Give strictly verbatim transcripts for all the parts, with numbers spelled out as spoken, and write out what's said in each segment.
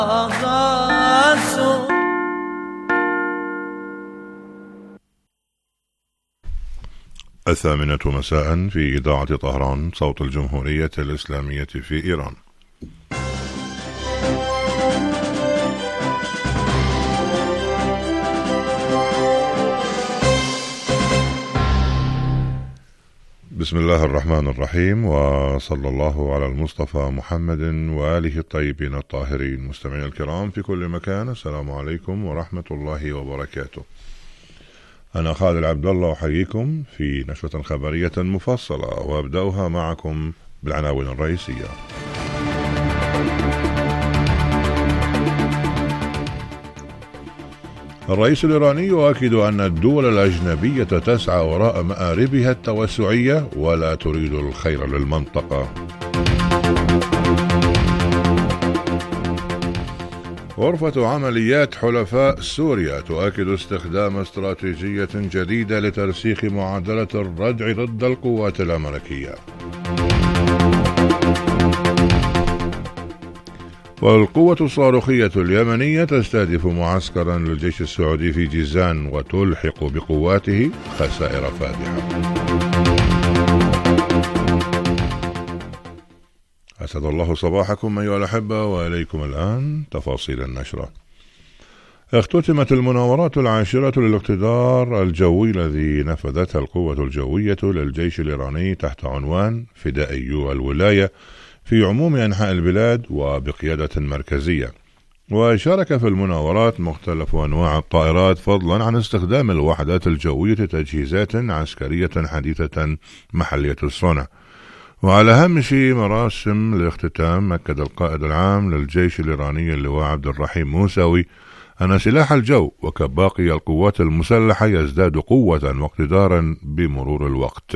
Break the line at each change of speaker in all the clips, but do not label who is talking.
الثامنة مساء في إذاعة طهران، صوت الجمهورية الإسلامية في إيران. بسم الله الرحمن الرحيم، وصلى الله على المصطفى محمد وآله الطيبين الطاهرين. مستمعين الكرام في كل مكان، السلام عليكم ورحمة الله وبركاته. أنا خالد عبد الله أحييكم في نشرة خبرية مفصلة، وأبدأها معكم بالعناوين الرئيسية. الرئيس الإيراني يؤكد أن الدول الأجنبية تسعى وراء مآربها التوسعية ولا تريد الخير للمنطقة. غرفة عمليات حلفاء سوريا تؤكد استخدام استراتيجية جديدة لترسيخ معادلة الردع ضد القوات الأمريكية. والقوة الصاروخية اليمنية تستهدف معسكرا للجيش السعودي في جيزان وتلحق بقواته خسائر فادحة. أسعد الله صباحكم أيها الأحبة، وإليكم الآن تفاصيل النشرة. اختتمت المناورات العاشرة للاقتدار الجوي الذي نفذتها القوة الجوية للجيش الإيراني تحت عنوان فدائيو الولاية في عموم أنحاء البلاد وبقيادة مركزية. وشارك في المناورات مختلف أنواع الطائرات، فضلا عن استخدام الوحدات الجوية تجهيزات عسكرية حديثة محلية الصنع. وعلى هامش مراسم الاختتام أكد القائد العام للجيش الإيراني اللواء عبد الرحيم موسوي أن سلاح الجو وكباقي القوات المسلحة يزداد قوة واقتدارا بمرور الوقت.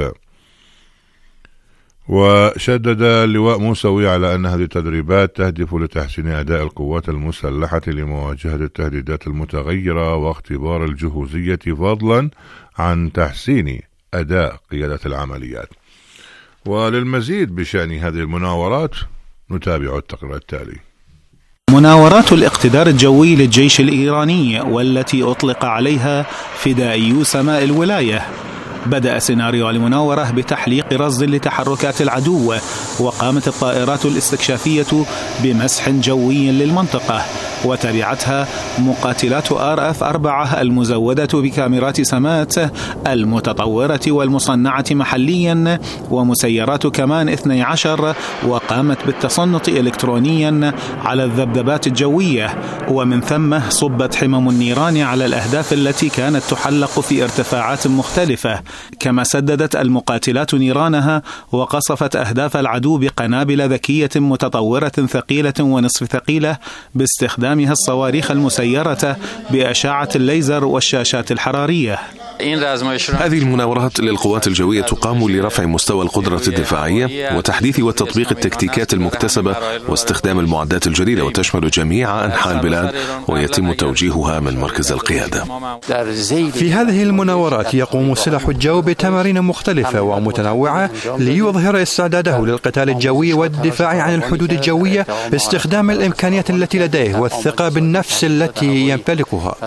وشدد اللواء موسوي على أن هذه التدريبات تهدف لتحسين أداء القوات المسلحة لمواجهة التهديدات المتغيرة واختبار الجهوزية، فضلا عن تحسين أداء قيادة العمليات. وللمزيد بشأن هذه المناورات نتابع التقرير التالي.
مناورات الاقتدار الجوي للجيش الإيراني، والتي أطلق عليها فدائيو سماء الولاية، بدأ سيناريو المناورة بتحليق رصد لتحركات العدو، وقامت الطائرات الاستكشافية بمسح جوي للمنطقة، وتبعتها مقاتلات آر إف أربعة المزودة بكاميرات سمات المتطورة والمصنعة محليا، ومسيرات كمان اثني عشر، وقامت بالتصنت إلكترونيا على الذبذبات الجوية، ومن ثم صبت حمم النيران على الأهداف التي كانت تحلق في ارتفاعات مختلفة. كما سددت المقاتلات نيرانها وقصفت أهداف العدو بقنابل ذكية متطورة ثقيلة ونصف ثقيلة باستخدامها الصواريخ المسيرة بأشعة الليزر والشاشات الحرارية.
هذه المناورات للقوات الجوية تقام لرفع مستوى القدرة الدفاعية وتحديث وتطبيق التكتيكات المكتسبة واستخدام المعدات الجديدة، وتشمل جميع أنحاء البلاد ويتم توجيهها من مركز القيادة.
في هذه المناورات يقوم سلاح الجو بتمارين مختلفة ومتنوعة ليظهر استعداده للقتال الجوي والدفاع عن الحدود الجوية باستخدام الإمكانيات التي لديه والثقة بالنفس التي يمتلكها.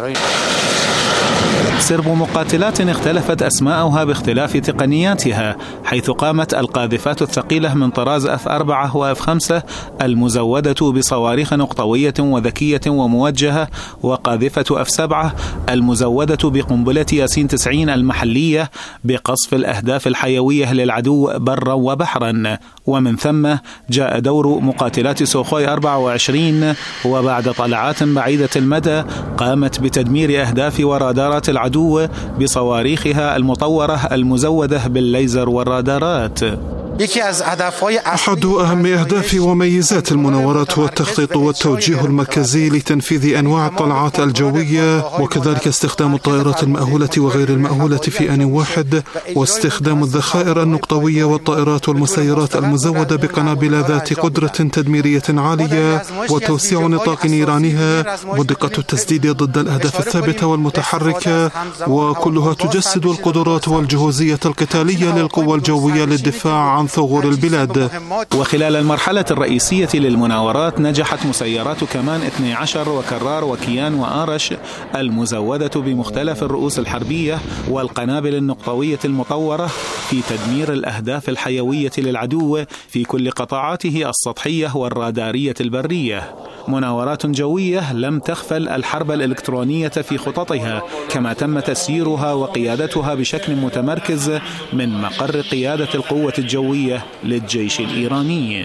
سرب مقاتلات اختلفت أسماءها باختلاف تقنياتها، حيث قامت القاذفات الثقيلة من طراز إف أربعة و إف خمسة المزودة بصواريخ نقطوية وذكية وموجهة، وقاذفة إف سبعة المزودة بقنبلة ياسين تسعين المحلية بقصف الأهداف الحيوية للعدو برا وبحرا. ومن ثم جاء دور مقاتلات سوخوي أربعة وعشرين، وبعد طلعات بعيدة المدى قامت بتدمير أهداف ورادارات العدو بصواريخها المطورة المزودة بالليزر والرادارات.
أحد أهم أهداف وميزات المناورات هو التخطيط والتوجيه المركزي لتنفيذ أنواع الطلعات الجوية، وكذلك استخدام الطائرات المأهولة وغير المأهولة في آن واحد، واستخدام الذخائر النقطوية والطائرات والمسيرات المزودة بقنابل ذات قدرة تدميرية عالية، وتوسيع نطاق نيرانها، ودقة التسديد ضد الأهداف الثابتة والمتحركة، وكلها تجسد القدرات والجهوزية القتالية للقوى الجوية للدفاع عن ثغور البلاد.
وخلال المرحلة الرئيسية للمناورات نجحت مسيرات كمان اثني عشر وكرار وكيان وآرش المزودة بمختلف الرؤوس الحربية والقنابل النقطوية المطورة في تدمير الأهداف الحيوية للعدو في كل قطاعاته السطحية والرادارية البرية. مناورات جوية لم تغفل الحرب الإلكترونية في خططها، كما تم تسييرها وقيادتها بشكل متمركز من مقر قيادة القوة الجوية للجيش الإيراني.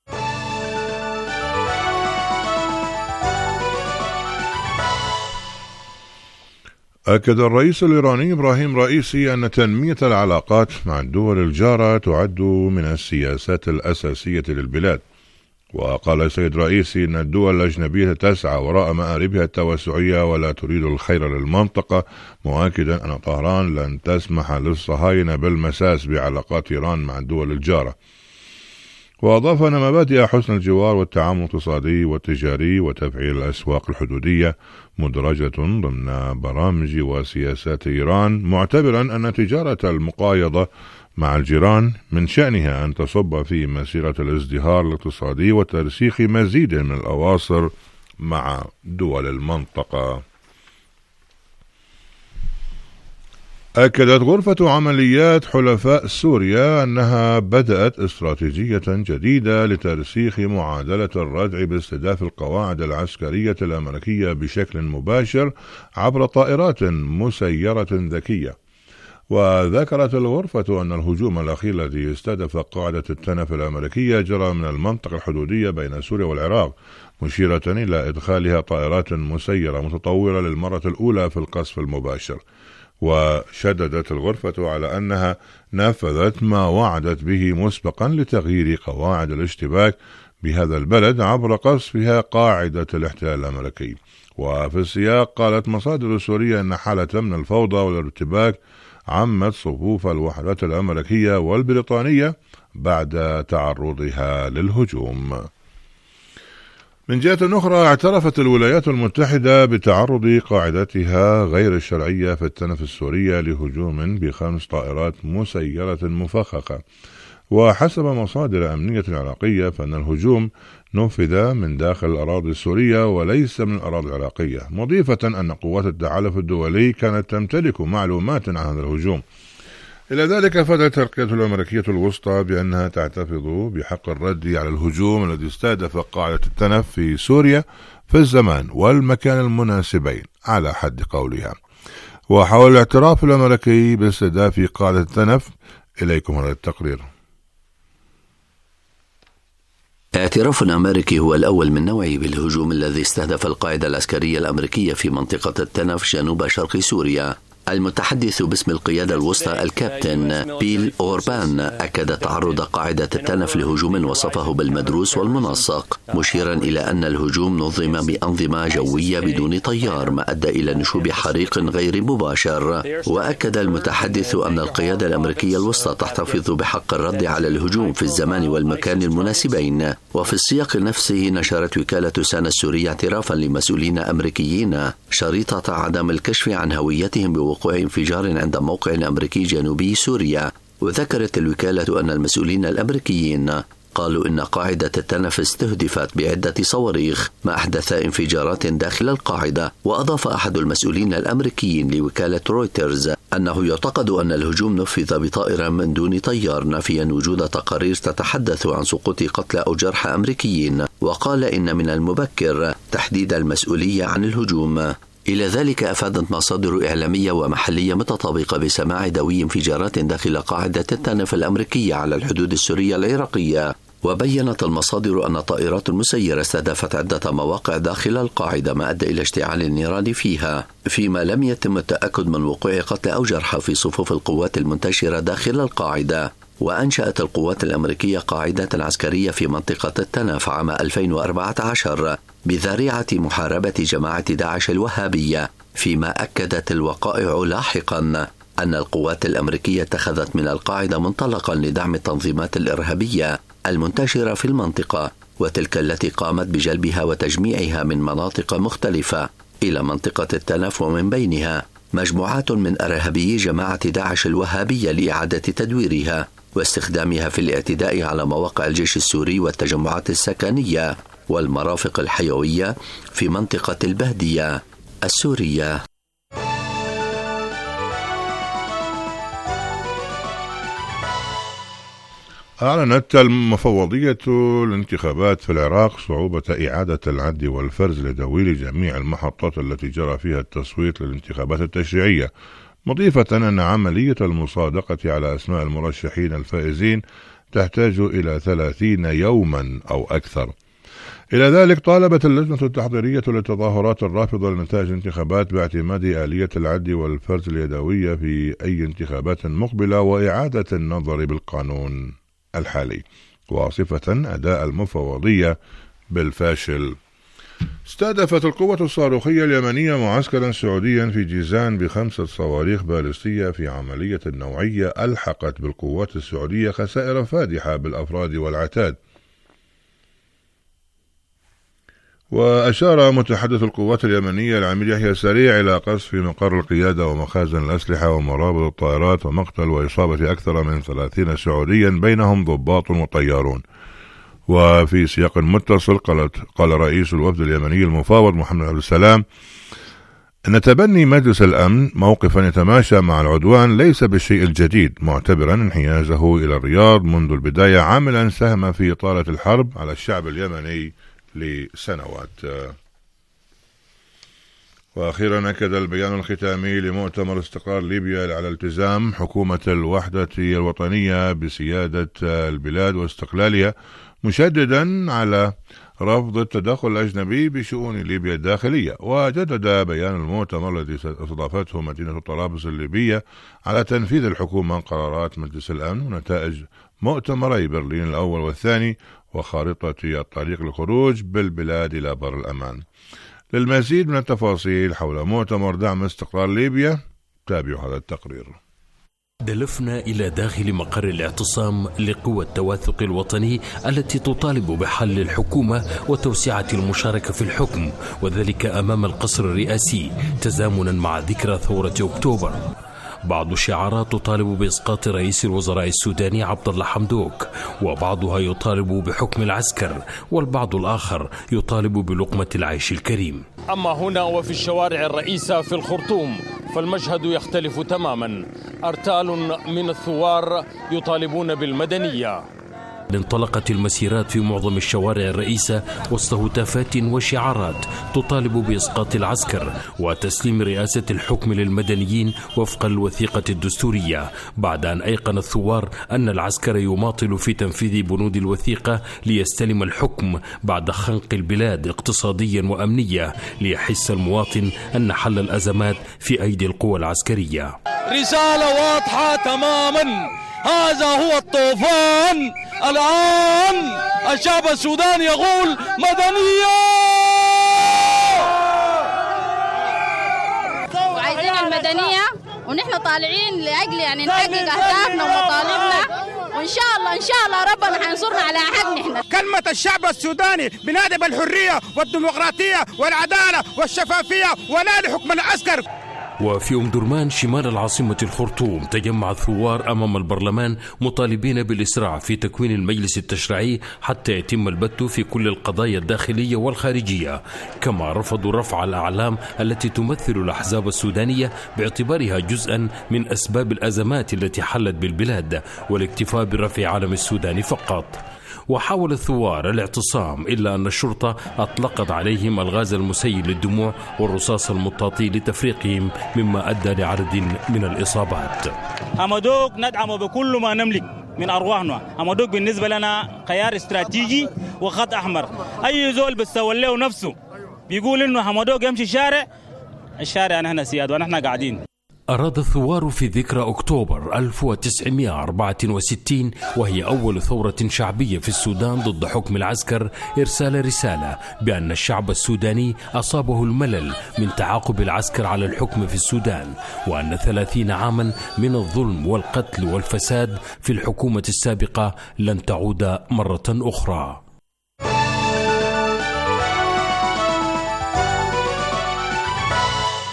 أكد الرئيس الإيراني إبراهيم رئيسي أن تنمية العلاقات مع الدول الجارة تعد من السياسات الأساسية للبلاد. وقال السيد رئيسي أن الدول الأجنبية تسعى وراء مآربها التوسعية ولا تريد الخير للمنطقة، مؤكدا أن طهران لن تسمح للصهاينة بالمساس بعلاقات إيران مع الدول الجارة. وأضاف أن مبادئ حسن الجوار والتعاون الاقتصادي والتجاري وتفعيل الأسواق الحدودية مدرجة ضمن برامج وسياسات إيران، معتبرا أن تجارة المقايضة مع الجيران من شأنها أن تصب في مسيرة الازدهار الاقتصادي وترسيخ مزيد من الأواصر مع دول المنطقة. أكدت غرفة عمليات حلفاء سوريا أنها بدأت استراتيجية جديدة لترسيخ معادلة الردع باستهداف القواعد العسكرية الأمريكية بشكل مباشر عبر طائرات مسيرة ذكية. وذكرت الغرفة أن الهجوم الأخير الذي استهدف قاعدة التنف الأمريكية جرى من المنطقة الحدودية بين سوريا والعراق، مشيرة إلى إدخالها طائرات مسيرة متطورة للمرة الأولى في القصف المباشر. وشددت الغرفة على أنها نفذت ما وعدت به مسبقا لتغيير قواعد الاشتباك بهذا البلد عبر قصفها قاعدة الاحتلال الأمريكي. وفي السياق قالت مصادر سورية أن حالة من الفوضى والارتباك عمت صفوف الوحدات الأمريكية والبريطانية بعد تعرضها للهجوم. من جهة أخرى، اعترفت الولايات المتحدة بتعرض قاعدتها غير الشرعية في التنف السورية لهجوم بخمس طائرات مسيرة مفخخة. وحسب مصادر أمنية عراقية فإن الهجوم نفذ من داخل الأراضي السورية وليس من الأراضي العراقية، مضيفة أن قوات التحالف الدولي كانت تمتلك معلومات عن هذا الهجوم. إلى ذلك أفادت القيادة الأمريكية الوسطى بأنها تحتفظ بحق الرد على الهجوم الذي استهدف قاعدة التنف في سوريا في الزمان والمكان المناسبين على حد قولها. وحول الاعتراف الأمريكي باستهداف قاعدة التنف، إليكم هذا التقرير.
اعتراف أمريكي هو الأول من نوعه بالهجوم الذي استهدف القاعدة العسكرية الأمريكية في منطقة التنف جنوب شرق سوريا. المتحدث باسم القيادة الوسطى الكابتن بيل أوربان أكد تعرض قاعدة التنف لهجوم وصفه بالمدروس والمنسق، مشيرا إلى أن الهجوم نظم بأنظمة جوية بدون طيار ما أدى إلى نشوب حريق غير مباشر. وأكد المتحدث أن القيادة الأمريكية الوسطى تحتفظ بحق الرد على الهجوم في الزمان والمكان المناسبين. وفي السياق نفسه نشرت وكالة سانا السورية اعترافا لمسؤولين أمريكيين شريطة عدم الكشف عن هويتهم بوقوع انفجار عند موقع أمريكي جنوبي سوريا. وذكرت الوكالة أن المسؤولين الأمريكيين قالوا إن قاعدة التنف استهدفت بعدة صواريخ ما أحدث انفجارات داخل القاعدة. وأضاف أحد المسؤولين الأمريكيين لوكالة رويترز أنه يعتقد أن الهجوم نفذ بطائرة من دون طيار، نافيا وجود تقارير تتحدث عن سقوط قتلى أو جرحى أمريكيين. وقال إن من المبكر تحديد المسؤولية عن الهجوم. إلى ذلك أفادت مصادر إعلامية ومحلية متطابقة بسماع دوي انفجارات داخل قاعدة التنف الأمريكية على الحدود السورية العراقية. وبينت المصادر أن طائرات مسيرة استهدفت عدة مواقع داخل القاعدة ما أدى إلى اشتعال النيران فيها، فيما لم يتم التأكد من وقوع قتلى أو جرحى في صفوف القوات المنتشرة داخل القاعدة. وأنشأت القوات الأمريكية قاعدة عسكرية في منطقة التنف عام ألفين وأربعة عشر بذريعة محاربة جماعة داعش الوهابية، فيما أكدت الوقائع لاحقا أن القوات الأمريكية اتخذت من القاعدة منطلقا لدعم التنظيمات الإرهابية المنتشرة في المنطقة، وتلك التي قامت بجلبها وتجميعها من مناطق مختلفة إلى منطقة التنف، ومن بينها مجموعات من إرهابي جماعة داعش الوهابية لإعادة تدويرها. واستخدامها في الاعتداء على مواقع الجيش السوري والتجمعات السكنية والمرافق الحيوية في منطقة البهدية السورية.
أعلنت المفوضية الانتخابات في العراق صعوبة إعادة العد والفرز لدويل جميع المحطات التي جرى فيها التصويت للانتخابات التشريعية، مضيفة أن عملية المصادقة على أسماء المرشحين الفائزين تحتاج إلى ثلاثين يوما أو أكثر. إلى ذلك طالبت اللجنة التحضيرية للتظاهرات الرافضة لنتائج الانتخابات باعتماد آلية العد والفرز اليدوية في أي انتخابات مقبلة وإعادة النظر بالقانون الحالي، واصفة أداء المفوضية بالفاشل. استهدفت القوة الصاروخية اليمنية معسكرا سعوديا في جيزان بخمسة صواريخ باليستية في عملية نوعية ألحقت بالقوات السعودية خسائر فادحة بالأفراد والعتاد. وأشار متحدث القوات اليمنية العميد يحيى سريع إلى قصف مقر القيادة ومخازن الأسلحة ومرابط الطائرات ومقتل وإصابة أكثر من ثلاثين سعوديا بينهم ضباط وطيارون. وفي سياق متصل قالت قال رئيس الوفد اليمني المفاوض محمد عبد السلام أن تبني مجلس الأمن موقفا يتماشى مع العدوان ليس بالشيء الجديد، معتبرا انحيازه إلى الرياض منذ البداية عاملا سهم في إطالة الحرب على الشعب اليمني لسنوات. وأخيرا أكد البيان الختامي لمؤتمر استقرار ليبيا على التزام حكومة الوحدة الوطنية بسيادة البلاد واستقلالها، مشددا على رفض التدخل الأجنبي بشؤون ليبيا الداخلية. وجدد بيان المؤتمر الذي استضافته مدينة طرابلس الليبية على تنفيذ الحكومة قرارات مجلس الأمن ونتائج مؤتمري برلين الأول والثاني وخارطة الطريق للخروج بالبلاد إلى بر الأمان. للمزيد من التفاصيل حول مؤتمر دعم استقرار ليبيا تابعوا هذا التقرير.
دلفنا إلى داخل مقر الاعتصام لقوى التواثق الوطني التي تطالب بحل الحكومة وتوسعة المشاركة في الحكم، وذلك أمام القصر الرئاسي تزامنا مع ذكرى ثورة أكتوبر. بعض الشعارات تطالب بإسقاط رئيس الوزراء السوداني عبد الله حمدوك، وبعضها يطالب بحكم العسكر، والبعض الآخر يطالب بلقمة العيش الكريم.
أما هنا وفي الشوارع الرئيسة في الخرطوم فالمشهد يختلف تماما، أرتال من الثوار يطالبون بالمدنية.
انطلقت المسيرات في معظم الشوارع الرئيسة وسط هتافات وشعارات تطالب بإسقاط العسكر وتسليم رئاسة الحكم للمدنيين وفق الوثيقة الدستورية، بعد أن أيقن الثوار أن العسكر يماطل في تنفيذ بنود الوثيقة ليستلم الحكم بعد خنق البلاد اقتصاديا وأمنيا، ليحس المواطن أن حل الأزمات في أيدي القوى العسكرية.
رسالة واضحة تماما، هذا هو الطوفان. الآن الشعب السوداني يقول مدنية،
وعايزين المدنية، ونحن طالعين لأجل يعني نحقق أهدافنا ومطالبنا، وإن شاء الله إن شاء الله ربنا حينصرنا على حقنا. إحنا
كلمة الشعب السوداني بنادي بالحرية والديمقراطية والعدالة والشفافية ولا لحكم العسكر.
وفي أم درمان شمال العاصمة الخرطوم تجمع الثوار أمام البرلمان مطالبين بالإسراع في تكوين المجلس التشريعي حتى يتم البت في كل القضايا الداخلية والخارجية، كما رفضوا رفع الأعلام التي تمثل الأحزاب السودانية باعتبارها جزءا من أسباب الأزمات التي حلت بالبلاد، والاكتفاء برفع علم السودان فقط. وحاول الثوار الاعتصام إلا أن الشرطة أطلقت عليهم الغاز المسيل للدموع والرصاص المطاطي لتفريقهم، مما أدى لعدد من الإصابات.
حمدوك ندعمه بكل ما نملك من أرواحنا. حمدوك بالنسبة لنا خيار استراتيجي وخط أحمر. أي زول بيستولى له نفسه بيقول إنه حمدوك يمشي شارع الشارع نحن سياد ونحن قاعدين.
أراد الثوار في ذكرى أكتوبر ألف وتسعمائة وأربعة وستين، وهي أول ثورة شعبية في السودان ضد حكم العسكر، إرسال رسالة بأن الشعب السوداني أصابه الملل من تعاقب العسكر على الحكم في السودان، وأن ثلاثين عاما من الظلم والقتل والفساد في الحكومة السابقة لن تعود مرة أخرى.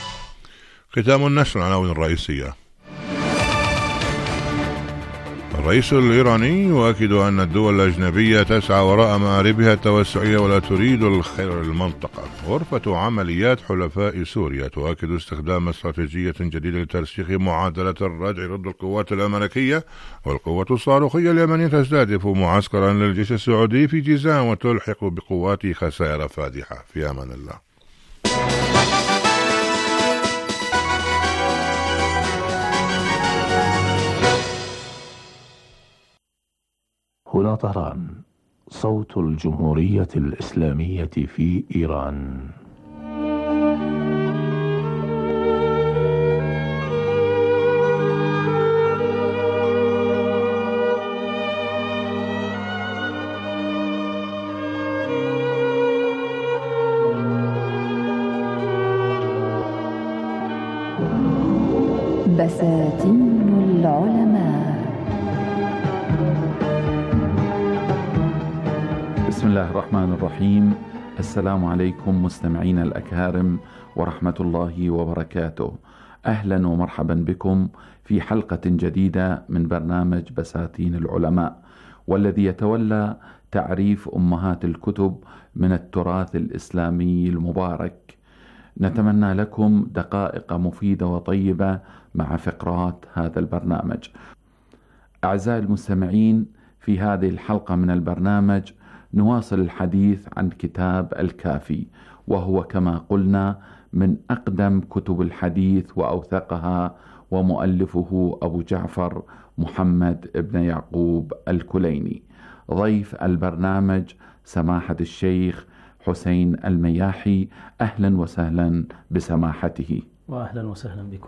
ختام النشر العناوين الرئيسية. الرئيس الإيراني يؤكد أن الدول الأجنبية تسعى وراء مآربها التوسعية ولا تريد الخير للمنطقة. غرفة عمليات حلفاء سوريا تؤكد استخدام استراتيجية جديدة لترسيخ معادلة الردع ضد القوات الأمريكية، والقوة الصاروخية اليمنية تستهدف معسكرا للجيش السعودي في جيزان وتلحق بقواته خسائر فادحة. في أمان الله.
هنا طهران، صوت الجمهورية الإسلامية في إيران.
بساتين العلماء.
بسم الله الرحمن الرحيم. السلام عليكم مستمعين الأكارم ورحمة الله وبركاته. أهلا ومرحبا بكم في حلقة جديدة من برنامج بساتين العلماء، والذي يتولى تعريف أمهات الكتب من التراث الإسلامي المبارك. نتمنى لكم دقائق مفيدة وطيبة مع فقرات هذا البرنامج. أعزائي المستمعين، في هذه الحلقة من البرنامج نواصل الحديث عن كتاب الكافي، وهو كما قلنا من أقدم كتب الحديث وأوثقها، ومؤلفه أبو جعفر محمد بن يعقوب الكليني. ضيف البرنامج سماحة الشيخ حسين المياحي. أهلا وسهلا بسماحته.
وأهلا وسهلا بكم.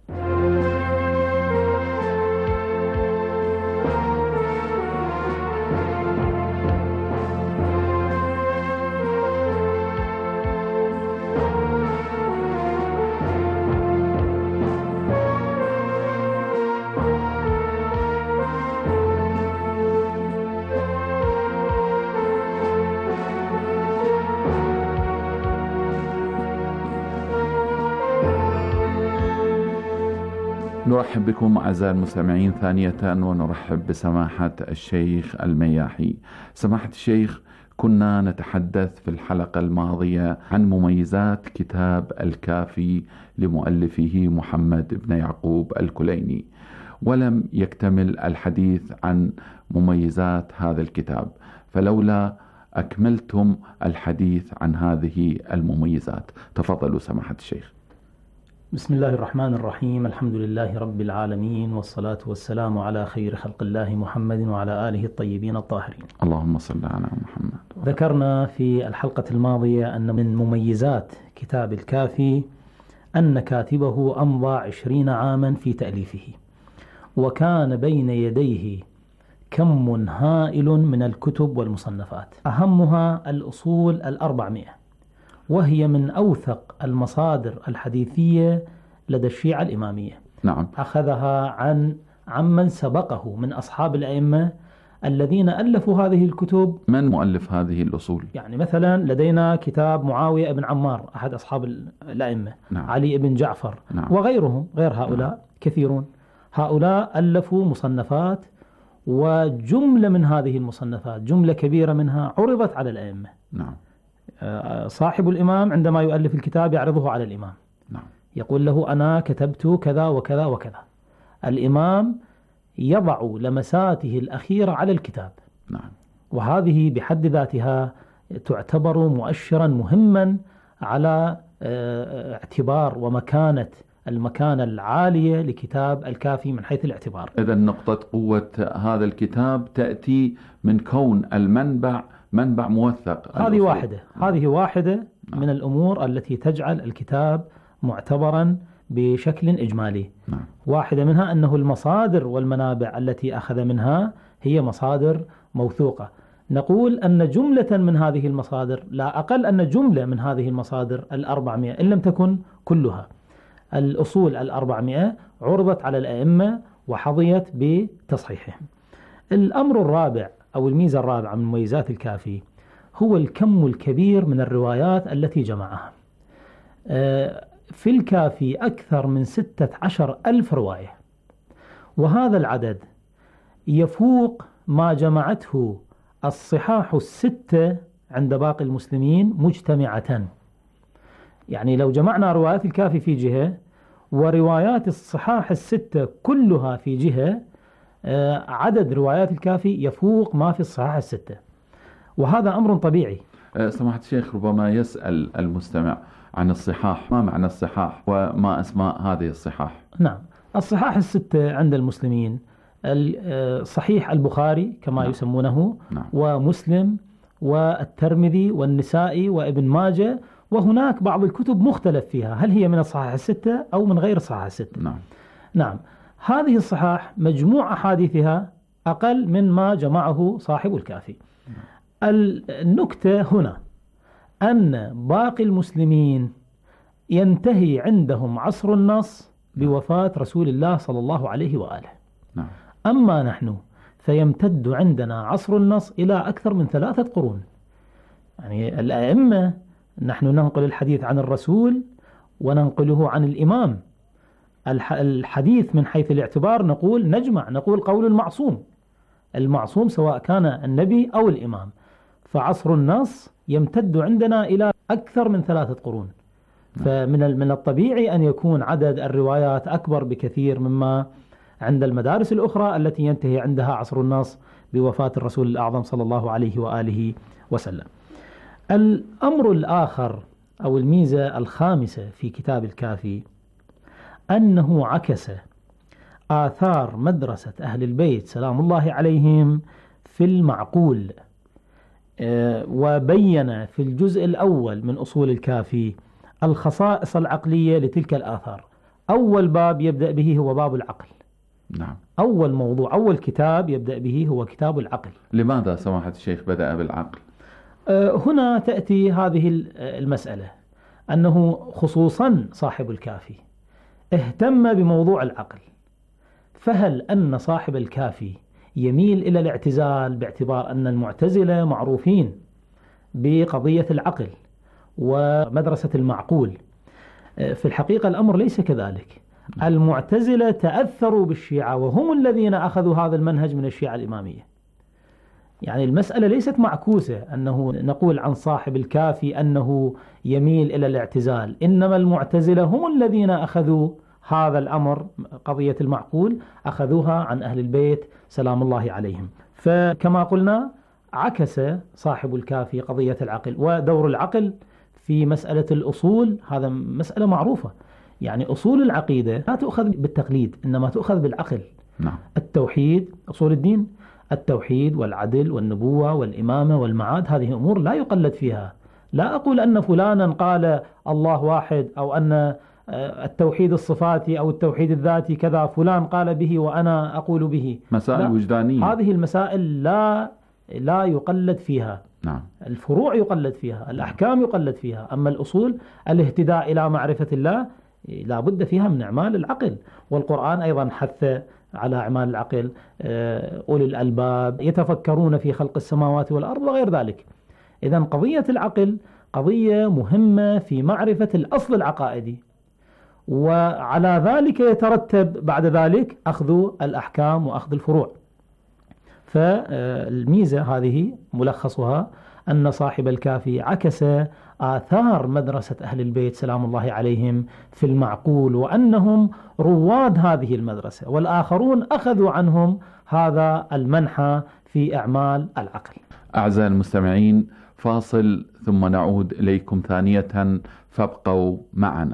نرحب بكم أعزائي المستمعين ثانية، ونرحب بسماحة الشيخ المياحي. سماحة الشيخ، كنا نتحدث في الحلقة الماضية عن مميزات كتاب الكافي لمؤلفه محمد بن يعقوب الكليني، ولم يكتمل الحديث عن مميزات هذا الكتاب، فلولا أكملتم الحديث عن هذه المميزات. تفضلوا سماحة الشيخ.
بسم الله الرحمن الرحيم. الحمد لله رب العالمين، والصلاة والسلام على خير خلق الله محمد وعلى آله الطيبين الطاهرين.
اللهم صل على محمد.
ذكرنا في الحلقة الماضية أن من مميزات كتاب الكافي أن كاتبه أمضى عشرين عاما في تأليفه، وكان بين يديه كم هائل من الكتب والمصنفات، أهمها الأصول الأربعمائة، وهي من أوثق المصادر الحديثية لدى الشيعة الإمامية.
نعم.
أخذها عن عمن سبقه من أصحاب الأئمة الذين ألفوا هذه الكتب.
من مؤلف هذه الأصول؟
يعني مثلا لدينا كتاب معاوية بن عمار أحد أصحاب الأئمة.
نعم.
علي بن جعفر.
نعم.
وغيرهم غير هؤلاء. نعم. كثيرون. هؤلاء ألفوا مصنفات، وجملة من هذه المصنفات، جملة كبيرة منها، عرضت على الأئمة.
نعم.
صاحب الإمام عندما يؤلف الكتاب يعرضه على الإمام.
نعم.
يقول له أنا كتبت كذا وكذا وكذا. الإمام يضع لمساته الأخيرة على الكتاب.
نعم.
وهذه بحد ذاتها تعتبر مؤشرا مهما على اعتبار ومكانة المكانة العالية لكتاب الكافي من حيث الاعتبار.
إذا نقطة قوة هذا الكتاب تأتي من كون المنبع منبع موثق.
هذه واحدة هذه واحدة نعم. من الأمور التي تجعل الكتاب معتبرا بشكل إجمالي.
نعم.
واحدة منها أنه المصادر والمنابع التي أخذ منها هي مصادر موثوقة. نقول أن جملة من هذه المصادر، لا أقل أن جملة من هذه المصادر الأربعمائة إن لم تكن كلها، الأصول الأربعمائة عرضت على الأئمة وحظيت بتصحيحهم. الأمر الرابع أو الميزة الرابعة من مميزات الكافي هو الكم الكبير من الروايات التي جمعها. في الكافي أكثر من ستة عشر ألف رواية، وهذا العدد يفوق ما جمعته الصحاح الستة عند باقي المسلمين مجتمعة. يعني لو جمعنا روايات الكافي في جهة وروايات الصحاح الستة كلها في جهة، عدد روايات الكافي يفوق ما في الصحاح الستة، وهذا أمر طبيعي.
سماحة الشيخ، ربما يسأل المستمع عن الصحاح، ما معنى الصحاح وما أسماء هذه الصحاح؟
نعم، الصحاح الستة عند المسلمين صحيح البخاري كما نعم. يسمونه نعم. ومسلم والترمذي والنسائي وابن ماجه، وهناك بعض الكتب مختلف فيها هل هي من الصحاح الستة أو من غير الصحاح الستة.
نعم.
نعم، هذه الصحاح مجموع أحاديثها أقل من ما جمعه صاحب الكافي. نعم. النكتة هنا أن باقي المسلمين ينتهي عندهم عصر النص بوفاة رسول الله صلى الله عليه وآله.
نعم.
أما نحن فيمتد عندنا عصر النص إلى أكثر من ثلاثة قرون. يعني الأئمة نحن ننقل الحديث عن الرسول وننقله عن الإمام. الحديث من حيث الاعتبار نقول نجمع، نقول قول المعصوم، المعصوم سواء كان النبي أو الإمام. فعصر النص يمتد عندنا إلى أكثر من ثلاثة قرون. فمن من الطبيعي أن يكون عدد الروايات أكبر بكثير مما عند المدارس الأخرى التي ينتهي عندها عصر النص بوفاة الرسول الأعظم صلى الله عليه وآله وسلم. الأمر الآخر أو الميزة الخامسة في كتاب الكافي أنه عكس آثار مدرسة أهل البيت سلام الله عليهم في المعقول، وبين في الجزء الأول من أصول الكافي الخصائص العقلية لتلك الآثار. أول باب يبدأ به هو باب العقل.
نعم.
أول موضوع، أول كتاب يبدأ به هو كتاب العقل.
لماذا سماحة الشيخ بدأ بالعقل؟
هنا تأتي هذه المسألة، أنه خصوصا صاحب الكافي اهتم بموضوع العقل. فهل أن صاحب الكافي يميل إلى الاعتزال باعتبار أن المعتزلة معروفين بقضية العقل ومدرسة المعقول؟ في الحقيقة الأمر ليس كذلك. المعتزلة تأثروا بالشيعة وهم الذين أخذوا هذا المنهج من الشيعة الإمامية. يعني المسألة ليست معكوسة أنه نقول عن صاحب الكافي أنه يميل إلى الاعتزال، إنما المعتزلة هم الذين أخذوا هذا الأمر، قضية المعقول أخذوها عن أهل البيت سلام الله عليهم. فكما قلنا عكس صاحب الكافي قضية العقل، ودور العقل في مسألة الأصول هذا مسألة معروفة. يعني أصول العقيدة لا تؤخذ بالتقليد إنما تؤخذ بالعقل.
نعم.
التوحيد أصول الدين، التوحيد والعدل والنبوة والإمامة والمعاد، هذه أمور لا يقلد فيها. لا أقول أن فلانا قال الله واحد أو أن التوحيد الصفاتي أو التوحيد الذاتي كذا فلان قال به وأنا أقول به.
مسائل وجدانية.
هذه المسائل لا لا يقلد فيها.
نعم.
الفروع يقلد فيها، الأحكام يقلد فيها، أما الأصول الاهتداء إلى معرفة الله لا بد فيها من إعمال العقل. والقرآن أيضا حث على إعمال العقل، أولي الألباب يتفكرون في خلق السماوات والأرض وغير ذلك. إذن قضية العقل قضية مهمة في معرفة الأصل العقائدي، وعلى ذلك يترتب بعد ذلك أخذ الأحكام وأخذ الفروع. فالميزة هذه ملخصها أن صاحب الكافي عكس آثار مدرسة أهل البيت سلام الله عليهم في المعقول، وأنهم رواد هذه المدرسة والآخرون أخذوا عنهم هذا المنحى في إعمال العقل.
أعزائي المستمعين، فاصل ثم نعود إليكم ثانية، فابقوا معنا.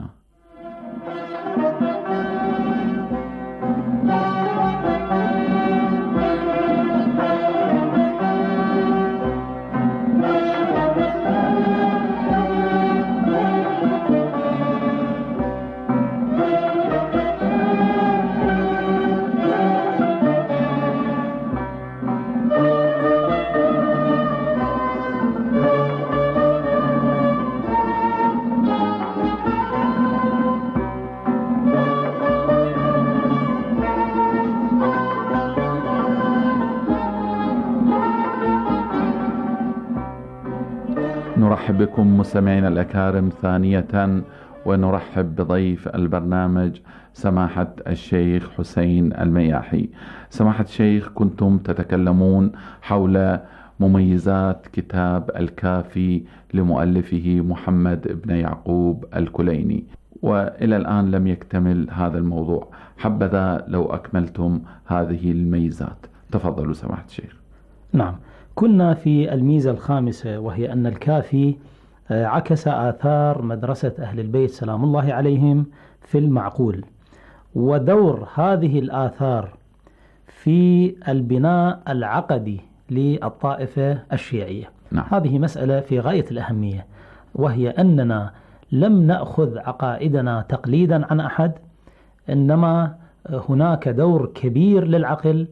نرحب بكم مستمعينا الأكارم ثانية، ونرحب بضيف البرنامج سماحة الشيخ حسين المياحي. سماحة الشيخ، كنتم تتكلمون حول مميزات كتاب الكافي لمؤلفه محمد بن يعقوب الكليني، وإلى الآن لم يكتمل هذا الموضوع. حبذا لو أكملتم هذه الميزات. تفضلوا سماحة الشيخ.
نعم، كنا في الميزة الخامسة، وهي أن الكافي عكس آثار مدرسة أهل البيت سلام الله عليهم في المعقول، ودور هذه الآثار في البناء العقدي للطائفة الشيعية.
نعم.
هذه مسألة في غاية الأهمية، وهي أننا لم نأخذ عقائدنا تقليدا عن أحد، إنما هناك دور كبير للعقل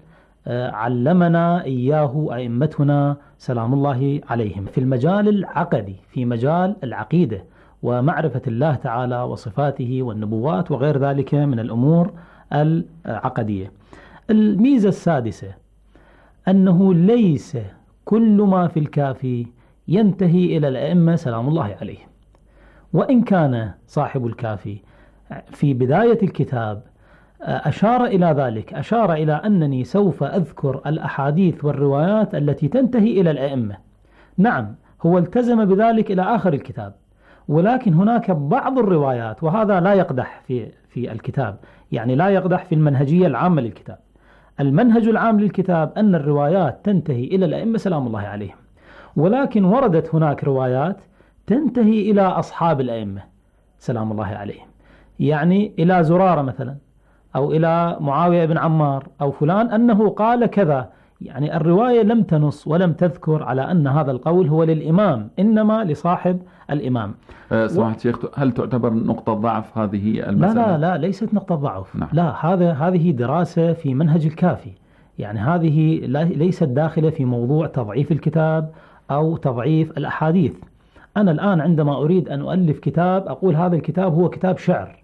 علمنا إياه أئمتنا سلام الله عليهم في المجال العقدي، في مجال العقيدة ومعرفة الله تعالى وصفاته والنبوات وغير ذلك من الأمور العقدية. الميزة السادسة أنه ليس كل ما في الكافي ينتهي إلى الأئمة سلام الله عليهم، وإن كان صاحب الكافي في بداية الكتاب أشار إلى ذلك، أشار إلى أنني سوف أذكر الأحاديث والروايات التي تنتهي إلى الأئمة. نعم، هو التزم بذلك إلى آخر الكتاب، ولكن هناك بعض الروايات، وهذا لا يقدح في في الكتاب، يعني لا يقدح في المنهجية العامة للكتاب. المنهج العام للكتاب أن الروايات تنتهي إلى الأئمة سلام الله عليهم، ولكن وردت هناك روايات تنتهي إلى أصحاب الأئمة سلام الله عليهم، يعني إلى زرارة مثلا، أو إلى معاوية بن عمار أو فلان أنه قال كذا. يعني الرواية لم تنص ولم تذكر على أن هذا القول هو للإمام، إنما لصاحب الإمام.
أه سماحة الشيخ، هل تعتبر نقطة ضعف هذه المسألة؟
لا لا لا ليست نقطة ضعف.
نعم.
لا، هذا هذه دراسة في منهج الكافي، يعني هذه ليست داخلة في موضوع تضعيف الكتاب أو تضعيف الأحاديث. أنا الآن عندما أريد أن أؤلف كتاب أقول هذا الكتاب هو كتاب شعر،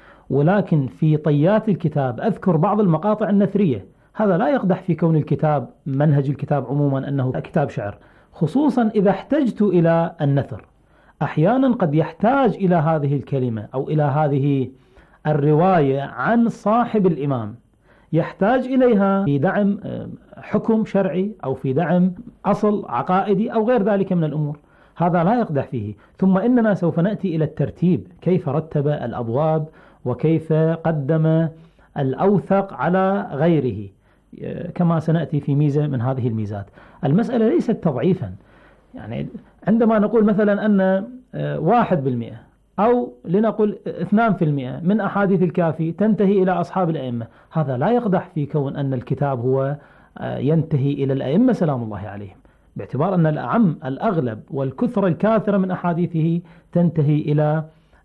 ولكن في طيات الكتاب أذكر بعض المقاطع النثرية. هذا لا يقدح في كون الكتاب، منهج الكتاب عموما، أنه كتاب شعر، خصوصا إذا احتجت إلى النثر. أحيانا قد يحتاج إلى هذه الكلمة أو إلى هذه الرواية عن صاحب الإمام، يحتاج إليها في دعم حكم شرعي أو في دعم أصل عقائدي أو غير ذلك من الأمور. هذا لا يقدح فيه. ثم إننا سوف نأتي إلى الترتيب، كيف رتب الأبواب وكيف قدم الأوثق على غيره، كما سنأتي في ميزة من هذه الميزات. المسألة ليست تضعيفا، يعني عندما نقول مثلا أن واحد بالمئة أو لنقول اثنان في المئة من أحاديث الكافي تنتهي إلى أصحاب الأئمة، هذا لا يقدح في كون أن الكتاب هو ينتهي إلى الأئمة سلام الله عليهم، باعتبار أن الأعم الأغلب والكثرة الكاثرة من أحاديثه تنتهي إلى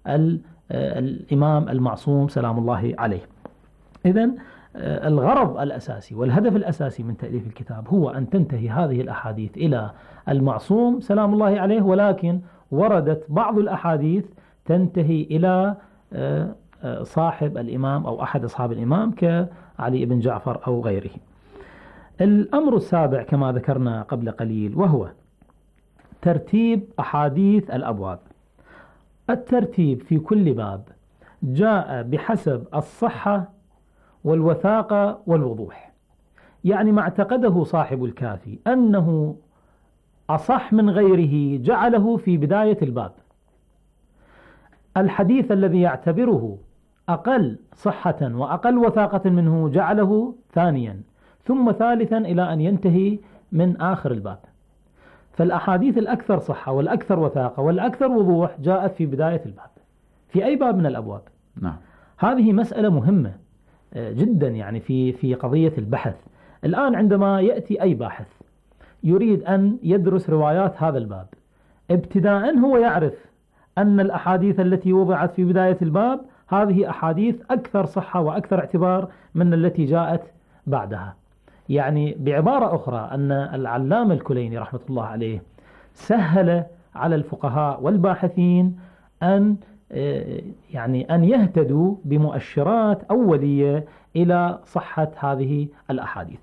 الإمام المعصوم سلام الله عليه. إذن الغرض الأساسي والهدف الأساسي من تأليف الكتاب هو أن تنتهي هذه الأحاديث إلى المعصوم سلام الله عليه، ولكن وردت بعض الأحاديث تنتهي إلى صاحب الإمام أو أحد أصحاب الإمام كعلي بن جعفر أو غيره. الأمر السابع كما ذكرنا قبل قليل، وهو ترتيب أحاديث الأبواب. الترتيب في كل باب جاء بحسب الصحة والوثاقة والوضوح، يعني ما اعتقده صاحب الكافي أنه أصح من غيره جعله في بداية الباب، الحديث الذي يعتبره أقل صحة وأقل وثاقة منه جعله ثانيا، ثم ثالثا إلى أن ينتهي من آخر الباب. فالأحاديث الأكثر صحة والأكثر وثاقة والأكثر وضوح جاءت في بداية الباب في أي باب من الأبواب.
نعم.
هذه مسألة مهمة جدا، يعني في في قضية البحث. الآن عندما يأتي أي باحث يريد أن يدرس روايات هذا الباب، ابتداء هو يعرف أن الأحاديث التي وضعت في بداية الباب هذه أحاديث أكثر صحة وأكثر اعتبار من التي جاءت بعدها. يعني بعبارة أخرى أن العلامة الكليني رحمة الله عليه سهل على الفقهاء والباحثين أن يعني أن يهتدوا بمؤشرات أولية إلى صحة هذه الأحاديث.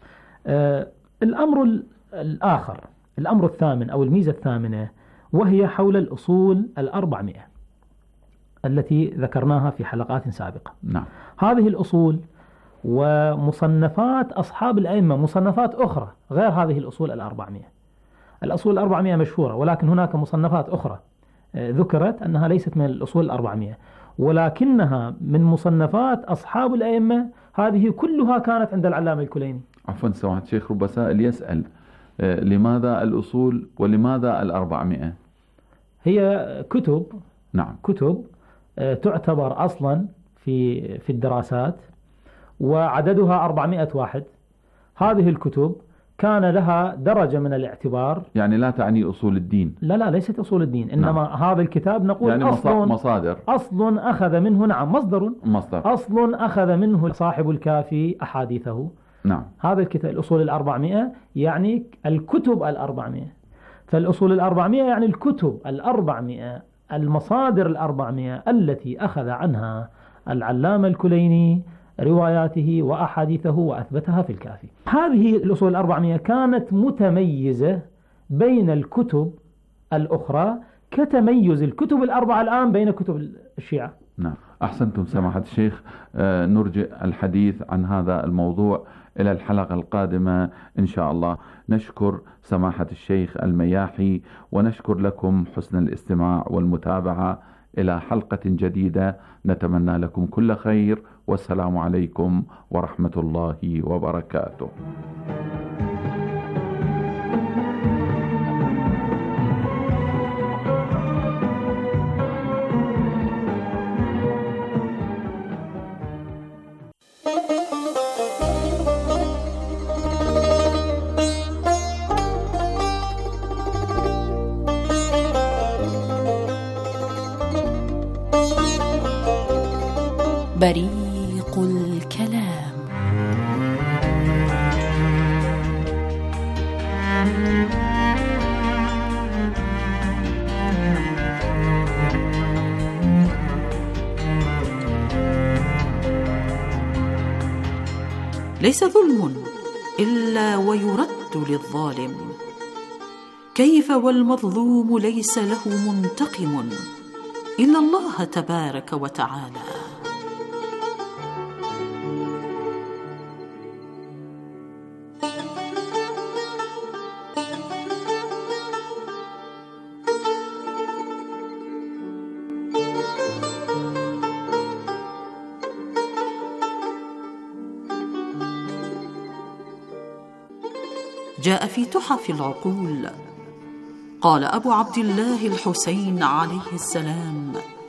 الأمر الآخر، الأمر الثامن أو الميزة الثامنة، وهي حول الأصول الأربعمائة. التي ذكرناها في حلقات سابقة.
نعم.
هذه الأصول ومصنفات أصحاب الأئمة، مصنفات أخرى غير هذه الأصول الأربعمائة. الأصول الأربعمائة مشهورة، ولكن هناك مصنفات أخرى ذكرت أنها ليست من الأصول الأربعمائة، ولكنها من مصنفات أصحاب الأئمة. هذه كلها كانت عند العلامة الكليني.
عفوا سماحة الشيخ، رب سائل يسأل لماذا الأصول ولماذا الأربعمائة؟
هي كتب
نعم
كتب تعتبر أصلا في في الدراسات، وعددها أربعمائة واحد. هذه الكتب كان لها درجة من الاعتبار،
يعني لا تعني أصول الدين.
لا لا ليست أصول الدين، إنما نعم. هذا الكتاب نقول
يعني
أصل
مصادر
أصل أخذ منه نعم مصدر
مصدر
أصل أخذ منه صاحب الكافي أحاديثه.
نعم.
هذا الكتاب الأصول الأربعمائة يعني الكتب الأربعمائة. فالأصول الأربعمائة يعني الكتب الأربعمائة، المصادر الأربعمائة التي أخذ عنها العلامة الكليني رواياته وأحاديثه وأثبتها في الكافي. هذه الأصول الأربعمائة كانت متميزة بين الكتب الأخرى كتميز الكتب الأربعة الآن بين كتب الشيعة.
نعم، أحسنتم سماحة الشيخ. آه نرجع الحديث عن هذا الموضوع إلى الحلقة القادمة إن شاء الله. نشكر سماحة الشيخ المياحي ونشكر لكم حسن الاستماع والمتابعة. إلى حلقة جديدة نتمنى لكم كل خير، والسلام عليكم ورحمة الله وبركاته.
بريق الكلام. ليس ظلم إلا ويرد للظالم، كيف والمظلوم ليس له منتقم إلا الله تبارك وتعالى. جاء في تحف العقول قال أبو عبد الله الحسين عليه السلام: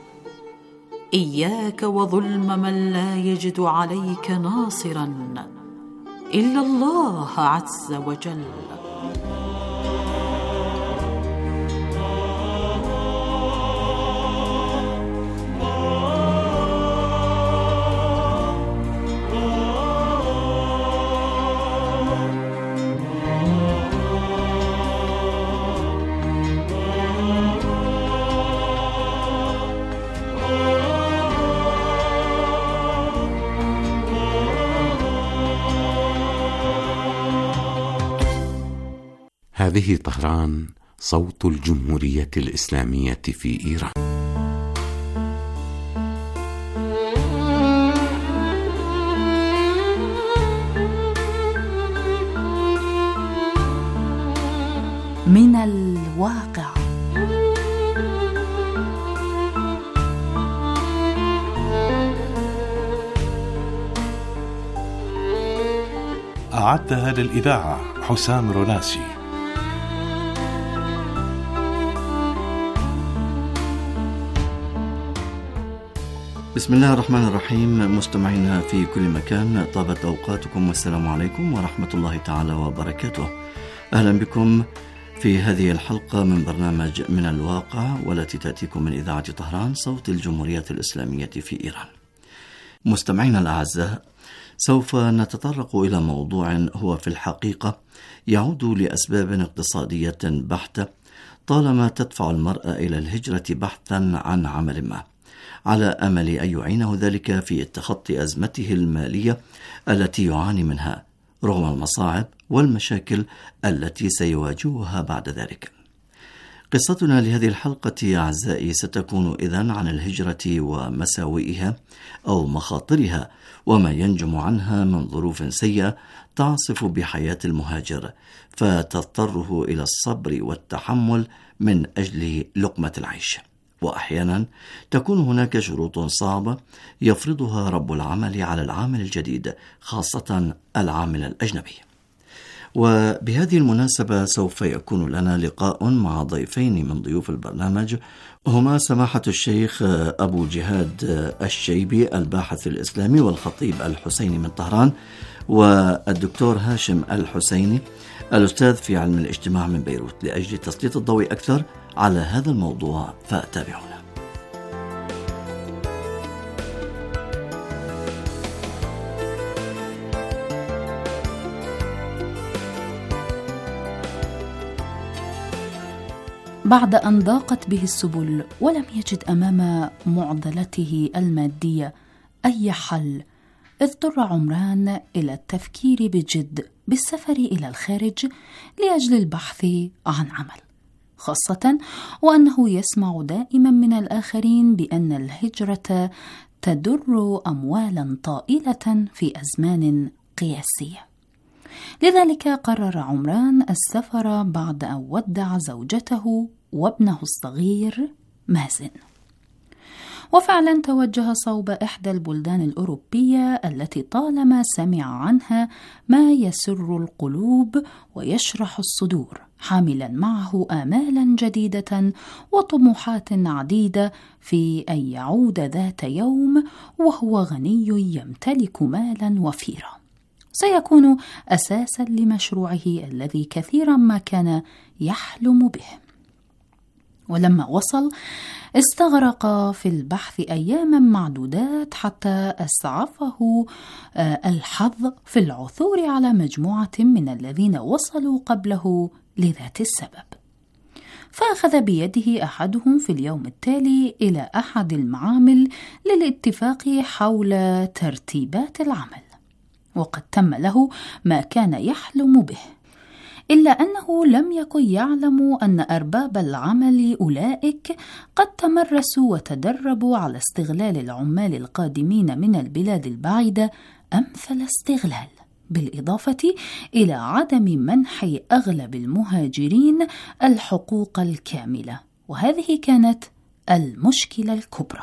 إياك وظلم من لا يجد عليك ناصرا إلا الله عز وجل.
هذه طهران، صوت الجمهورية الإسلامية في إيران.
من الواقع.
أعدها للإذاعة حسام روناسي.
بسم الله الرحمن الرحيم. مستمعينا في كل مكان، طابت أوقاتكم والسلام عليكم ورحمة الله تعالى وبركاته. أهلا بكم في هذه الحلقة من برنامج من الواقع، والتي تأتيكم من إذاعة طهران صوت الجمهورية الإسلامية في إيران. مستمعينا الأعزاء، سوف نتطرق إلى موضوع هو في الحقيقة يعود لأسباب اقتصادية بحتة طالما تدفع المرأة إلى الهجرة بحثا عن عمل ما، على أمل أن يعينه ذلك في تخطي أزمته المالية التي يعاني منها رغم المصاعب والمشاكل التي سيواجهها بعد ذلك. قصتنا لهذه الحلقة أعزائي ستكون إذن عن الهجرة ومساوئها أو مخاطرها وما ينجم عنها من ظروف سيئة تعصف بحياة المهاجر فتضطره إلى الصبر والتحمل من أجل لقمة العيش. وأحيانا تكون هناك شروط صعبة يفرضها رب العمل على العامل الجديد، خاصة العامل الأجنبي. وبهذه المناسبة سوف يكون لنا لقاء مع ضيفين من ضيوف البرنامج، هما سماحة الشيخ أبو جهاد الشيبي الباحث الإسلامي والخطيب الحسيني من طهران، والدكتور هاشم الحسيني الأستاذ في علم الاجتماع من بيروت. لأجل تسليط الضوء أكثر على هذا الموضوع فتابعونا.
بعد أن ضاقت به السبل ولم يجد أمام معضلته المادية أي حل، اضطر عمران إلى التفكير بجد بالسفر إلى الخارج لأجل البحث عن عمل، خاصة وأنه يسمع دائما من الآخرين بأن الهجرة تدر أموالا طائلة في أزمان قياسية. لذلك قرر عمران السفر بعد أن ودع زوجته وابنه الصغير مازن، وفعلا توجه صوب إحدى البلدان الأوروبية التي طالما سمع عنها ما يسر القلوب ويشرح الصدور، حاملا معه آمالا جديدة وطموحات عديدة في أن يعود ذات يوم وهو غني يمتلك مالا وفيرا سيكون أساسا لمشروعه الذي كثيرا ما كان يحلم به. ولما وصل استغرق في البحث أياما معدودات حتى أسعفه الحظ في العثور على مجموعة من الذين وصلوا قبله لذات السبب، فأخذ بيده أحدهم في اليوم التالي إلى أحد المعامل للاتفاق حول ترتيبات العمل، وقد تم له ما كان يحلم به، إلا أنه لم يكن يعلم أن أرباب العمل أولئك قد تمرسوا وتدربوا على استغلال العمال القادمين من البلاد البعيدة أمثل استغلال، بالإضافة إلى عدم منح أغلب المهاجرين الحقوق الكاملة، وهذه كانت المشكلة الكبرى.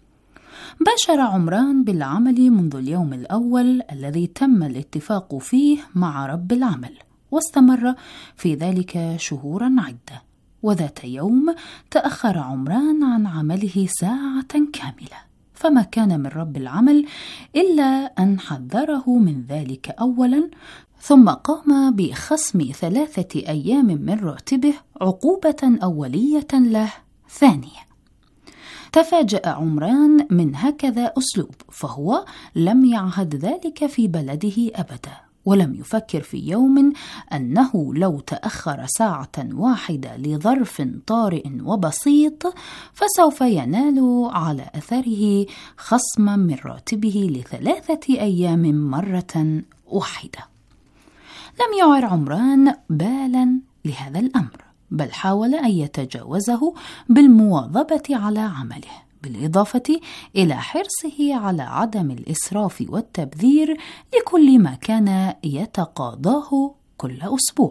باشر عمران بالعمل منذ اليوم الأول الذي تم الاتفاق فيه مع رب العمل، واستمر في ذلك شهورا عدة. وذات يوم تأخر عمران عن عمله ساعة كاملة، فما كان من رب العمل إلا أن حذره من ذلك أولا، ثم قام بخصم ثلاثة أيام من راتبه عقوبة أولية له ثانية. تفاجأ عمران من هكذا أسلوب، فهو لم يعهد ذلك في بلده أبدا، ولم يفكر في يوم أنه لو تأخر ساعة واحدة لظرف طارئ وبسيط فسوف ينال على أثره خصما من راتبه لثلاثة أيام مرة واحدة. لم يعر عمران بالا لهذا الأمر، بل حاول أن يتجاوزه بالمواظبة على عمله، بالإضافة إلى حرصه على عدم الإسراف والتبذير لكل ما كان يتقاضاه كل أسبوع،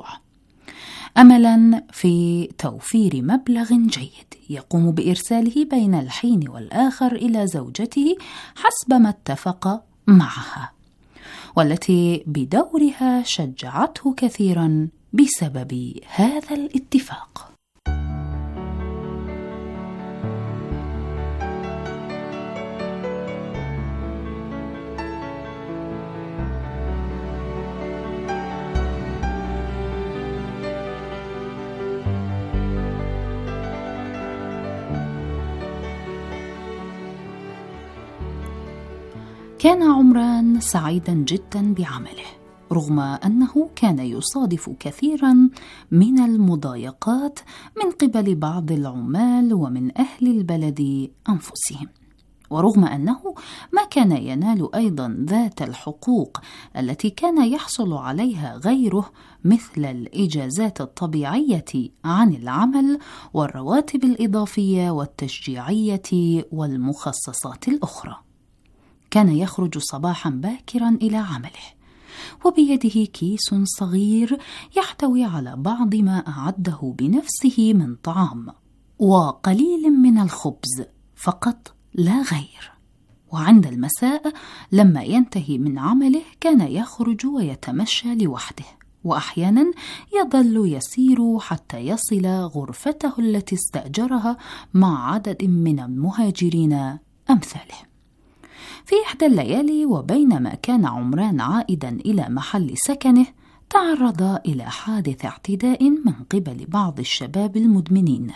أملا في توفير مبلغ جيد يقوم بإرساله بين الحين والآخر إلى زوجته حسب ما اتفق معها، والتي بدورها شجعته كثيرا بسبب هذا الاتفاق. كان عمران سعيدا جدا بعمله، رغم أنه كان يصادف كثيرا من المضايقات من قبل بعض العمال ومن أهل البلد أنفسهم، ورغم أنه ما كان ينال أيضا ذات الحقوق التي كان يحصل عليها غيره مثل الإجازات الطبيعية عن العمل والرواتب الإضافية والتشجيعية والمخصصات الأخرى. كان يخرج صباحا باكرا إلى عمله وبيده كيس صغير يحتوي على بعض ما أعده بنفسه من طعام وقليل من الخبز فقط لا غير. وعند المساء لما ينتهي من عمله كان يخرج ويتمشى لوحده، وأحيانا يظل يسير حتى يصل غرفته التي استأجرها مع عدد من المهاجرين أمثاله. في إحدى الليالي وبينما كان عمران عائدا إلى محل سكنه تعرض إلى حادث اعتداء من قبل بعض الشباب المدمنين،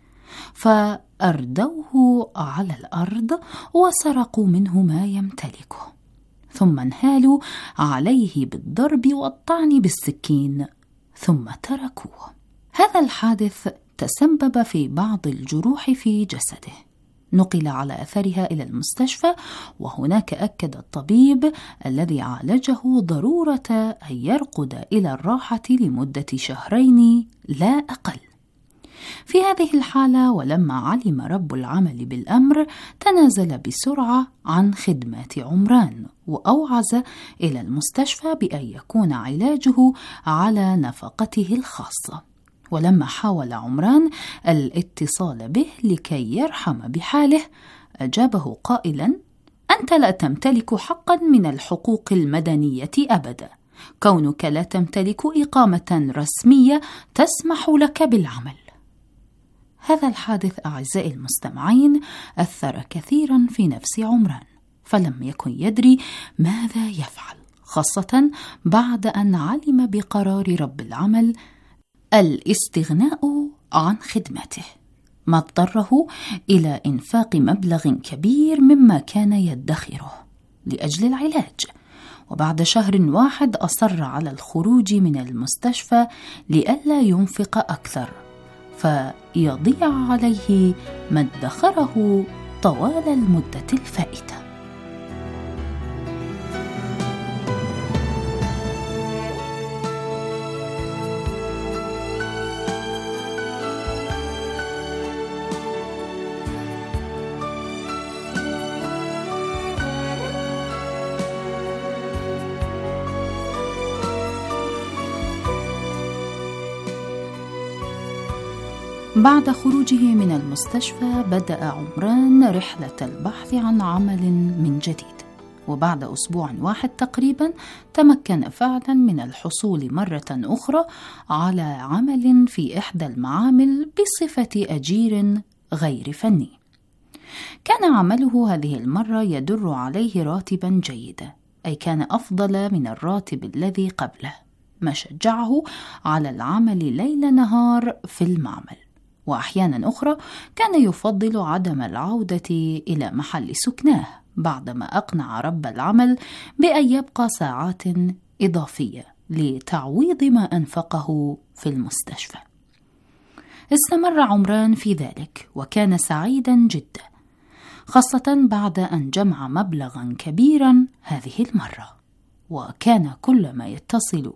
فأردوه على الأرض وسرقوا منه ما يمتلكه، ثم انهالوا عليه بالضرب والطعن بالسكين ثم تركوه. هذا الحادث تسبب في بعض الجروح في جسده، نقل على أثرها إلى المستشفى، وهناك أكد الطبيب الذي عالجه ضرورة أن يرقد إلى الراحة لمدة شهرين لا أقل. في هذه الحالة ولما علم رب العمل بالأمر تنازل بسرعة عن خدمات عمران وأوعز إلى المستشفى بأن يكون علاجه على نفقته الخاصة. ولما حاول عمران الاتصال به لكي يرحم بحاله أجابه قائلا: أنت لا تمتلك حقا من الحقوق المدنية أبدا، كونك لا تمتلك إقامة رسمية تسمح لك بالعمل. هذا الحادث أعزائي المستمعين أثر كثيرا في نفس عمران، فلم يكن يدري ماذا يفعل، خاصة بعد أن علم بقرار رب العمل الاستغناء عن خدمته، ما اضطره إلى إنفاق مبلغ كبير مما كان يدخره لأجل العلاج. وبعد شهر واحد أصر على الخروج من المستشفى لئلا ينفق أكثر فيضيع عليه ما ادخره طوال المدة الفائتة. بعد خروجه من المستشفى بدأ عمران رحلة البحث عن عمل من جديد، وبعد أسبوع واحد تقريبا تمكن فعلا من الحصول مرة أخرى على عمل في إحدى المعامل بصفة أجير غير فني. كان عمله هذه المرة يدر عليه راتبا جيدا، أي كان أفضل من الراتب الذي قبله، ما شجعه على العمل ليل نهار في المعمل. وأحيانا أخرى كان يفضل عدم العودة إلى محل سكناه بعدما أقنع رب العمل بأن يبقى ساعات إضافية لتعويض ما أنفقه في المستشفى. استمر عمران في ذلك وكان سعيدا جدا، خاصة بعد أن جمع مبلغا كبيرا هذه المرة، وكان كل ما يتصل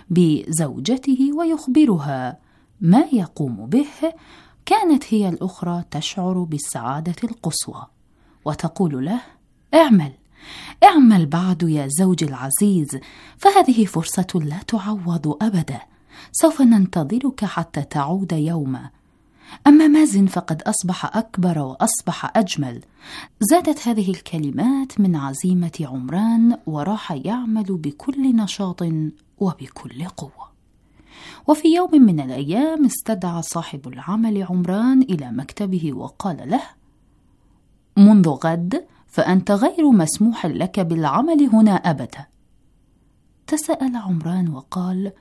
بزوجته ويخبرها ما يقوم به كانت هي الأخرى تشعر بالسعادة القصوى وتقول له: اعمل اعمل بعد يا زوجي العزيز، فهذه فرصة لا تعوض أبدا، سوف ننتظرك حتى تعود يوما. أما مازن فقد أصبح أكبر وأصبح أجمل. زادت هذه الكلمات من عزيمة عمران وراح يعمل بكل نشاط وبكل قوة. وفي يوم من الأيام استدعى صاحب العمل عمران إلى مكتبه وقال له: منذ غد فأنت غير مسموح لك بالعمل هنا أبدا. تساءل عمران وقال: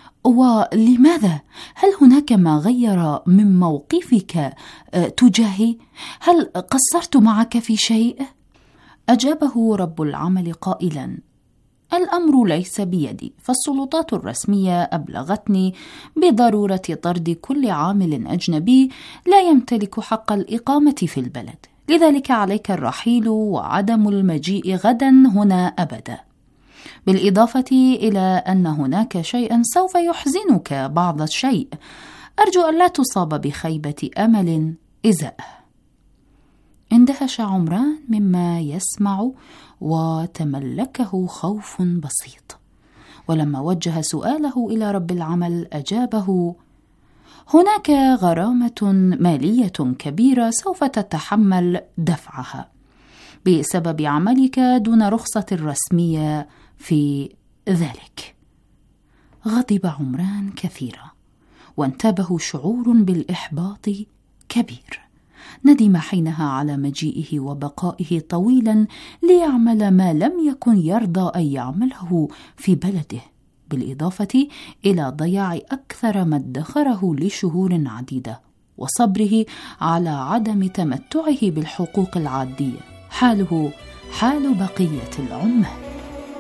ولماذا؟ هل هناك ما غير من موقفك تجاهي؟ هل قصرت معك في شيء؟ أجابه رب العمل قائلا: الأمر ليس بيدي، فالسلطات الرسمية أبلغتني بضرورة طرد كل عامل أجنبي لا يمتلك حق الإقامة في البلد، لذلك عليك الرحيل وعدم المجيء غدا هنا أبدا. بالإضافة إلى أن هناك شيئا سوف يحزنك بعض الشيء، أرجو أن لا تصاب بخيبة أمل إزاءه. اندهش عمران مما يسمع وتملكه خوف بسيط، ولما وجه سؤاله إلى رب العمل أجابه: هناك غرامة مالية كبيرة سوف تتحمل دفعها بسبب عملك دون رخصة رسمية في ذلك. غضب عمران كثيرا وانتابه شعور بالإحباط كبير. ندم حينها على مجيئه وبقائه طويلا ليعمل ما لم يكن يرضى أن يعمله في بلده، بالإضافة إلى ضياع أكثر ما ادخره لشهور عديدة وصبره على عدم تمتعه بالحقوق العادية. حاله حال بقية العمال.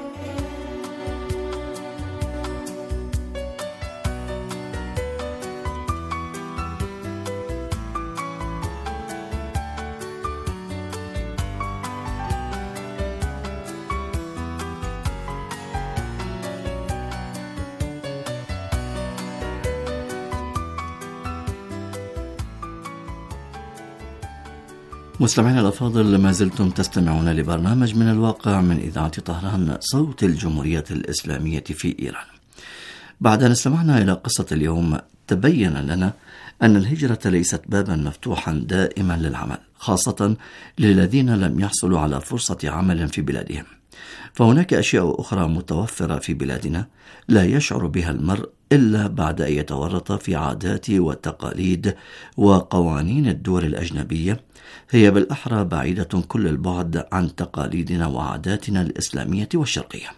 مستمعينا الأفاضل، ما زلتم تستمعون لبرنامج من الواقع من إذاعة طهران صوت الجمهورية الإسلامية في إيران. بعد أن استمعنا إلى قصة اليوم، تبين لنا أن الهجرة ليست بابا مفتوحا دائما للعمل، خاصة للذين لم يحصلوا على فرصة عمل في بلادهم. فهناك أشياء أخرى متوفرة في بلادنا لا يشعر بها المرء إلا بعد أن يتورط في عادات وتقاليد وقوانين الدول الأجنبية، هي بالأحرى بعيدة كل البعد عن تقاليدنا وعاداتنا الإسلامية والشرقية.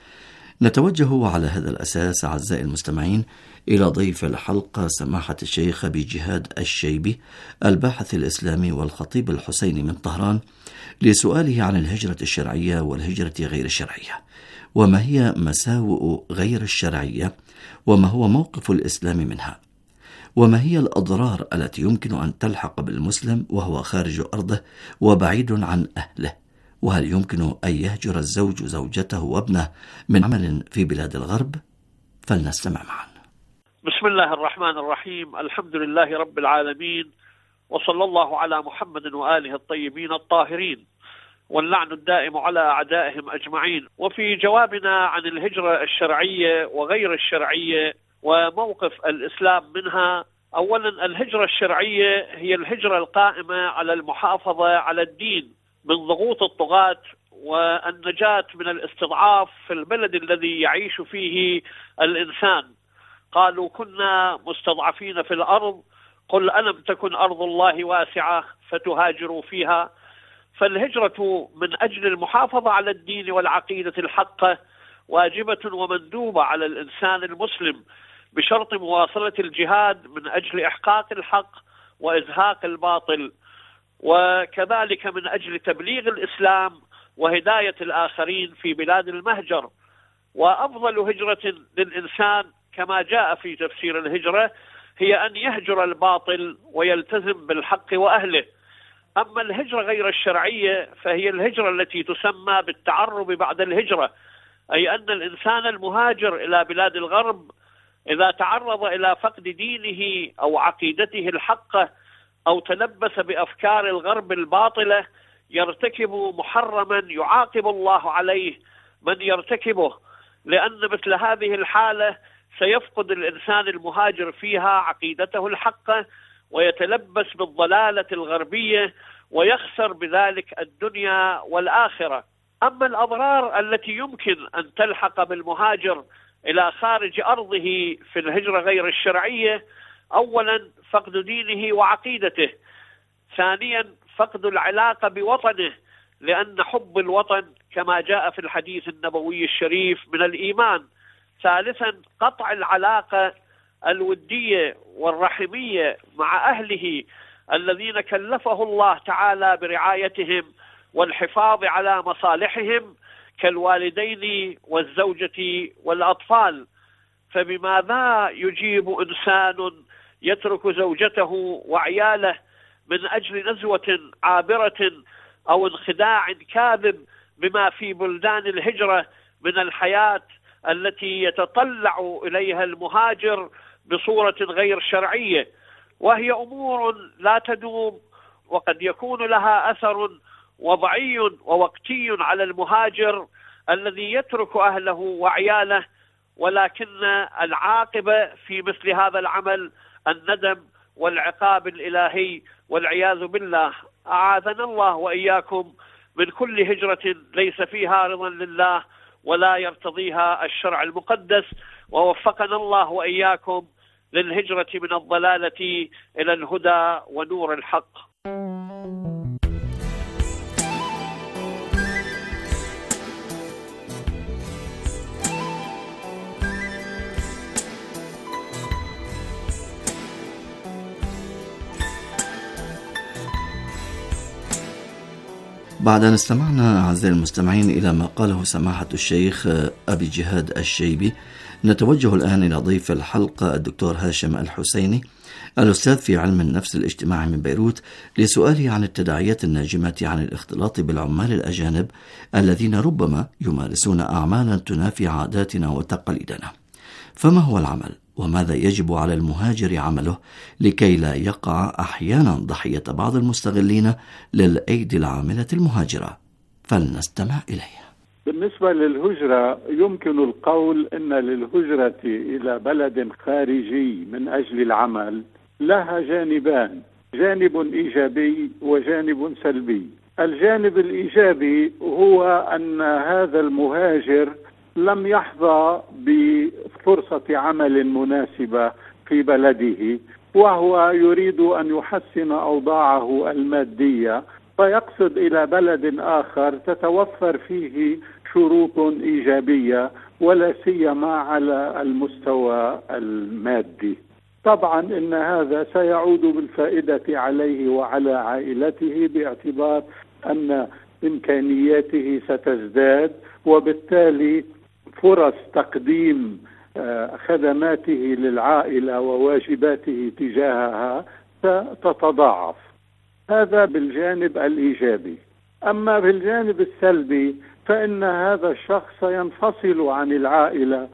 نتوجه على هذا الأساس أعزائي المستمعين إلى ضيف الحلقة سماحة الشيخ بجهاد الشيبي، الباحث الإسلامي والخطيب الحسيني من طهران، لسؤاله عن الهجرة الشرعية والهجرة غير الشرعية، وما هي مساوئ غير الشرعية، وما هو موقف الإسلام منها، وما هي الأضرار التي يمكن أن تلحق بالمسلم وهو خارج أرضه وبعيد عن أهله، وهل يمكن أن يهجر الزوج زوجته وابنه من عمل في بلاد الغرب؟ فلنستمع معا.
بسم الله الرحمن الرحيم، الحمد لله رب العالمين، وصلى الله على محمد وآله الطيبين الطاهرين، واللعن الدائم على أعدائهم أجمعين. وفي جوابنا عن الهجرة الشرعية وغير الشرعية وموقف الإسلام منها، أولا الهجرة الشرعية هي الهجرة القائمة على المحافظة على الدين من ضغوط الطغاة والنجاة من الاستضعاف في البلد الذي يعيش فيه الإنسان. قالوا كنا مستضعفين في الأرض، قل ألم تكن أرض الله واسعة فتهاجروا فيها. فالهجرة من أجل المحافظة على الدين والعقيدة الحقة واجبة ومندوبة على الإنسان المسلم، بشرط مواصلة الجهاد من أجل إحقاق الحق وإزهاق الباطل، وكذلك من أجل تبليغ الإسلام وهداية الآخرين في بلاد المهجر. وأفضل هجرة للإنسان كما جاء في تفسير الهجرة هي أن يهجر الباطل ويلتزم بالحق وأهله. أما الهجرة غير الشرعية فهي الهجرة التي تسمى بالتعرب بعد الهجرة، أي أن الإنسان المهاجر إلى بلاد الغرب إذا تعرض إلى فقد دينه أو عقيدته الحقة أو تلبس بأفكار الغرب الباطلة يرتكب محرما يعاقب الله عليه من يرتكبه، لأن مثل هذه الحالة سيفقد الإنسان المهاجر فيها عقيدته الحقة ويتلبس بالضلالة الغربية ويخسر بذلك الدنيا والآخرة. أما الأضرار التي يمكن أن تلحق بالمهاجر إلى خارج أرضه في الهجرة غير الشرعية، أولا فقد دينه وعقيدته، ثانيا فقد العلاقة بوطنه لأن حب الوطن كما جاء في الحديث النبوي الشريف من الإيمان، ثالثا قطع العلاقة الودية والرحمية مع أهله الذين كلفه الله تعالى برعايتهم والحفاظ على مصالحهم كالوالدين والزوجة والأطفال. فبماذا يجيب إنسان يترك زوجته وعياله من أجل نزوة عابرة أو انخداع كاذب بما في بلدان الهجرة من الحياة التي يتطلع إليها المهاجر بصورة غير شرعية، وهي أمور لا تدوم، وقد يكون لها أثر وضعي ووقتي على المهاجر الذي يترك أهله وعياله، ولكن العاقبة في مثل هذا العمل الندم والعقاب الإلهي والعياذ بالله. أعاذنا الله وإياكم من كل هجرة ليس فيها رضا لله ولا يرتضيها الشرع المقدس، ووفقنا الله وإياكم للهجرة من الضلالة إلى الهدى ونور الحق.
بعد أن استمعنا أعزائي المستمعين إلى ما قاله سماحة الشيخ أبي جهاد الشيبي، نتوجه الآن إلى ضيف الحلقة الدكتور هاشم الحسيني الأستاذ في علم النفس الاجتماعي من بيروت، لسؤاله عن التداعيات الناجمة عن الاختلاط بالعمال الأجانب الذين ربما يمارسون أعمالا تنافي عاداتنا وتقاليدنا. فما هو العمل؟ وماذا يجب على المهاجر عمله لكي لا يقع أحيانا ضحية بعض المستغلين للأيدي العاملة المهاجرة؟ فلنستمع إليه.
بالنسبة للهجرة، يمكن القول أن للهجرة إلى بلد خارجي من أجل العمل لها جانبان، جانب إيجابي وجانب سلبي. الجانب الإيجابي هو أن هذا المهاجر لم يحظى بفرصة عمل مناسبة في بلده، وهو يريد أن يحسن أوضاعه المادية، فيقصد إلى بلد آخر تتوفر فيه شروط إيجابية ولا سيما على المستوى المادي. طبعا إن هذا سيعود بالفائدة عليه وعلى عائلته، باعتبار أن إمكانياته ستزداد، وبالتالي فرص تقديم خدماته للعائلة وواجباته تجاهها ستتضاعف. هذا بالجانب الإيجابي. أما بالجانب السلبي فإن هذا الشخص ينفصل عن العائلة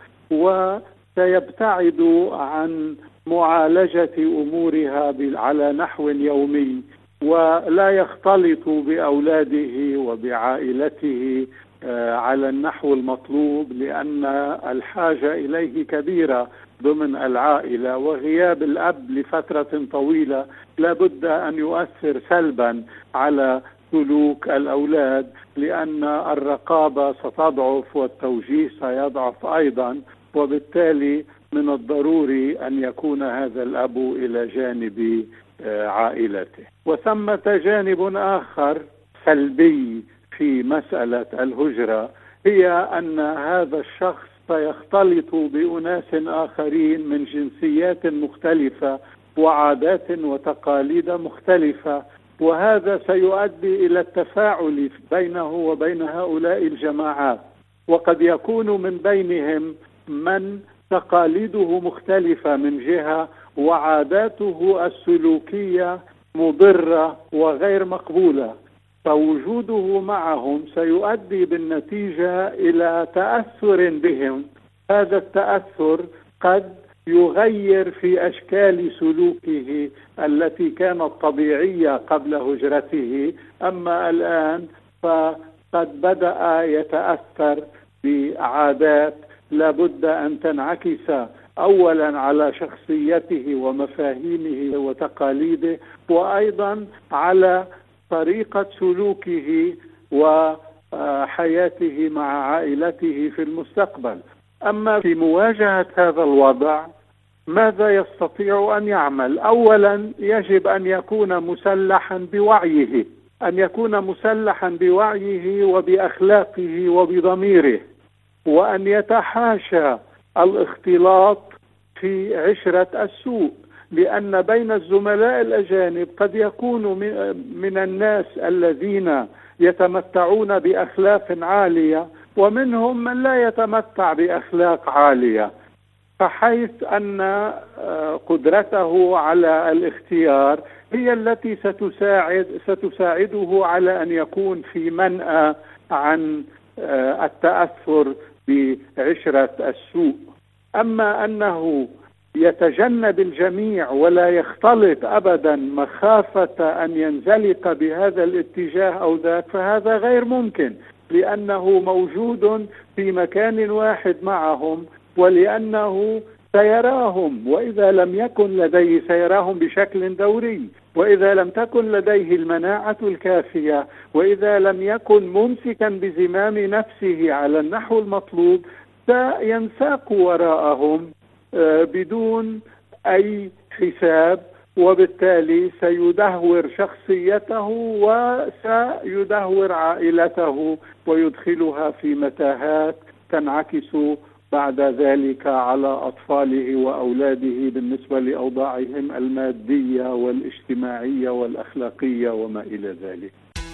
وسيبتعد عن معالجة أمورها على نحو يومي، ولا يختلط بأولاده وبعائلته على النحو المطلوب، لأن الحاجة إليه كبيرة ضمن العائلة، وغياب الأب لفترة طويلة لابد أن يؤثر سلبا على سلوك الأولاد، لأن الرقابة ستضعف والتوجيه سيضعف أيضا، وبالتالي من الضروري أن يكون هذا الأب إلى جانب عائلته. وثمة جانب آخر سلبي في مسألة الهجرة، هي أن هذا الشخص سيختلط بأناس آخرين من جنسيات مختلفة وعادات وتقاليد مختلفة، وهذا سيؤدي إلى التفاعل بينه وبين هؤلاء الجماعات، وقد يكون من بينهم من تقاليده مختلفة من جهة وعاداته السلوكية مضرة وغير مقبولة، فوجوده معهم سيؤدي بالنتيجة إلى تأثر بهم. هذا التأثر قد يغير في أشكال سلوكه التي كانت طبيعية قبل هجرته، أما الآن فقد بدأ يتأثر بعادات لابد أن تنعكس أولا على شخصيته ومفاهيمه وتقاليده، وأيضا على طريقة سلوكه وحياته مع عائلته في المستقبل. أما في مواجهة هذا الوضع ماذا يستطيع أن يعمل؟ أولا يجب أن يكون مسلحا بوعيه، أن يكون مسلحا بوعيه وبأخلاقه وبضميره، وأن يتحاشى الاختلاط في عشرة السوء، لأن بين الزملاء الأجانب قد يكون من الناس الذين يتمتعون بأخلاق عالية، ومنهم من لا يتمتع بأخلاق عالية، فحيث أن قدرته على الاختيار هي التي ستساعد ستساعده على أن يكون في منأى عن التأثر بعشرة السوء. أما أنه يتجنب الجميع ولا يختلط أبدا مخافة أن ينزلق بهذا الاتجاه أو ذاك، فهذا غير ممكن، لأنه موجود في مكان واحد معهم، ولأنه سيراهم، وإذا لم يكن لديه سيراهم بشكل دوري، وإذا لم تكن لديه المناعة الكافية، وإذا لم يكن ممسكا بزمام نفسه على النحو المطلوب، سينساق وراءهم بدون أي حساب، وبالتالي سيدهور شخصيته وسيدهور عائلته ويدخلها في متاهات تنعكس بعد ذلك على أطفاله وأولاده بالنسبة لأوضاعهم المادية والاجتماعية والأخلاقية وما إلى ذلك.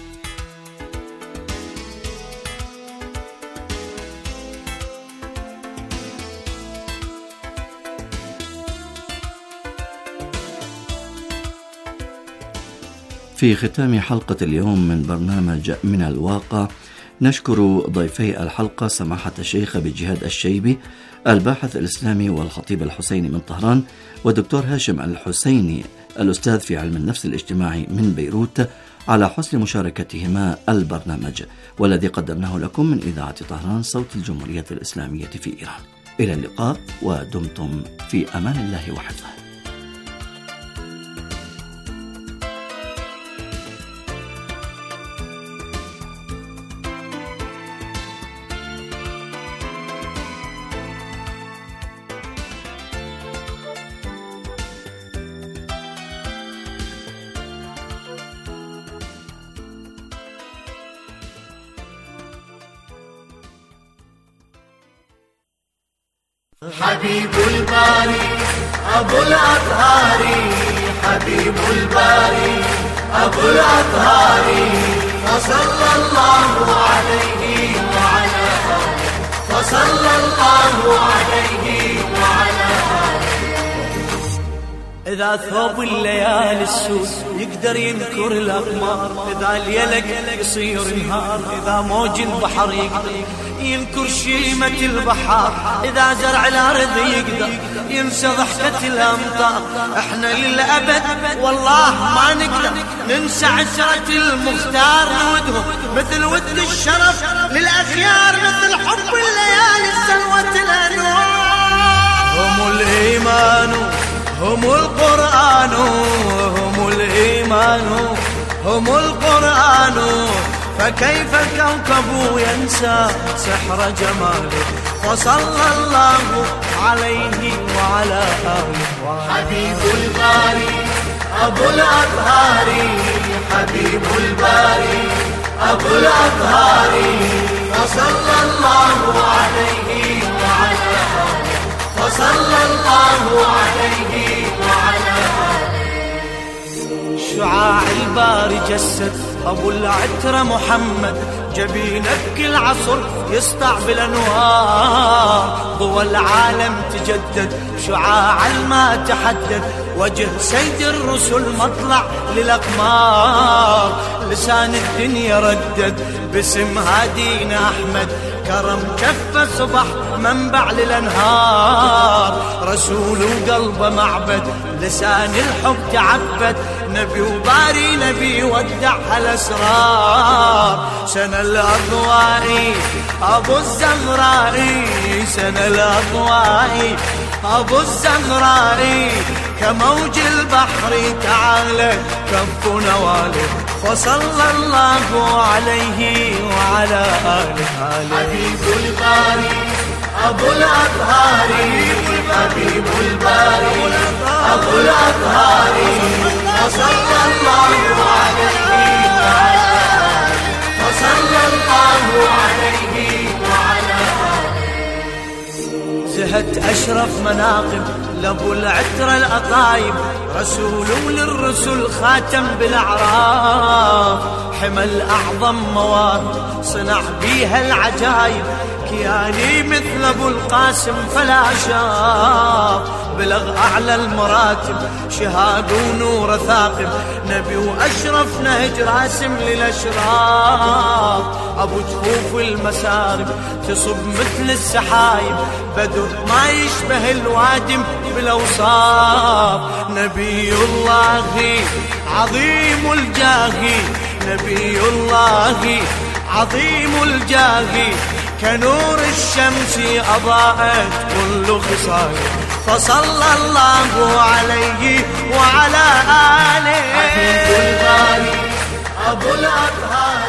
في ختام حلقة اليوم من برنامج من الواقع، نشكر ضيفي الحلقة سماحة الشيخ أبي جهاد الشيبي الباحث الإسلامي والخطيب الحسيني من طهران، ودكتور هاشم الحسيني الأستاذ في علم النفس الاجتماعي من بيروت، على حسن مشاركتهما البرنامج، والذي قدمناه لكم من إذاعة طهران صوت الجمهورية الإسلامية في إيران. إلى اللقاء، ودمتم في أمان الله وحفظه.
حبيب الباري أبو الأطهار، حبيب الباري أبو الأطهار، فصلى الله عليه وعلى آله، فصلى الله عليه وعلى آله. إذا ثوب الليالي السود يقدر ينكر الأقمار، إذا اليلق يصير نهار، إذا موج البحر يقدر ينكر شيمة البحار، إذا زرع الأرض يقدر ينسى ضحكة الأمطار. إحنا للأبد والله ما نقدر ننسى عشرة المختار، نودهم مثل ود الشرف للأخيار، مثل حب الليالي سلوة الأنوار. هم الإيمان هم القرآن، هم الإيمان هم القرآن، فكيف الكوكب ينسى سحر جماله، فصلى الله عليه وعلى آله. حبيب الباري أبو الأطهار، حبيب الباري أبو الأطهار، فصلى الله عليه وعلى آله، فصلى الله عليه وعلى آله. شعاع الباري جسد أبو العترة محمد، جبين بكل عصر يسطع بالأنوار، ضوى العالم تجدد شعاع ما تحدد، وجه سيد الرسل مطلع للأقمار، لسان الدنيا ردد باسم هادينا أحمد، كرم كفه صبح منبع للأنهار، رسول وقلبه معبد لسان الحب تعبد، نبي وباري نبي ودع الأسرار. سنة الأضواء أبو الزهراء، سنة الأضواء أبو الزهراء، كموج البحر تعالى كف نواله، فصلى الله عليه وعلى آله. حبيب الباري أبو الأطهار، حبيب الباري أبو الأطهار، فصلى الله عليه وعلى آله، فصلى الله عليه وعلى آله. زهت أشرف مناقب لأبو العترة الأطايب، رسول للرسل خاتم بالأعراف، حمل أعظم مواهب صنع بيها العجايب، كياني مثل أبو القاسم فلا شاف، بلغ أعلى المراتب شهاد ونور ثاقب، نبي وأشرف نهج راسم للأشراف، أبو جفوف المسارب تصب مثل السحايب، بدر ما يشبه الوادم بالأوصاف، نبي الله عظيم الجاه، نبي الله عظيم الجاه، كنور الشمس أضاءت كل خصاله، فصلى الله عليه وعلى آله. حبيب الباري أبو الأطهار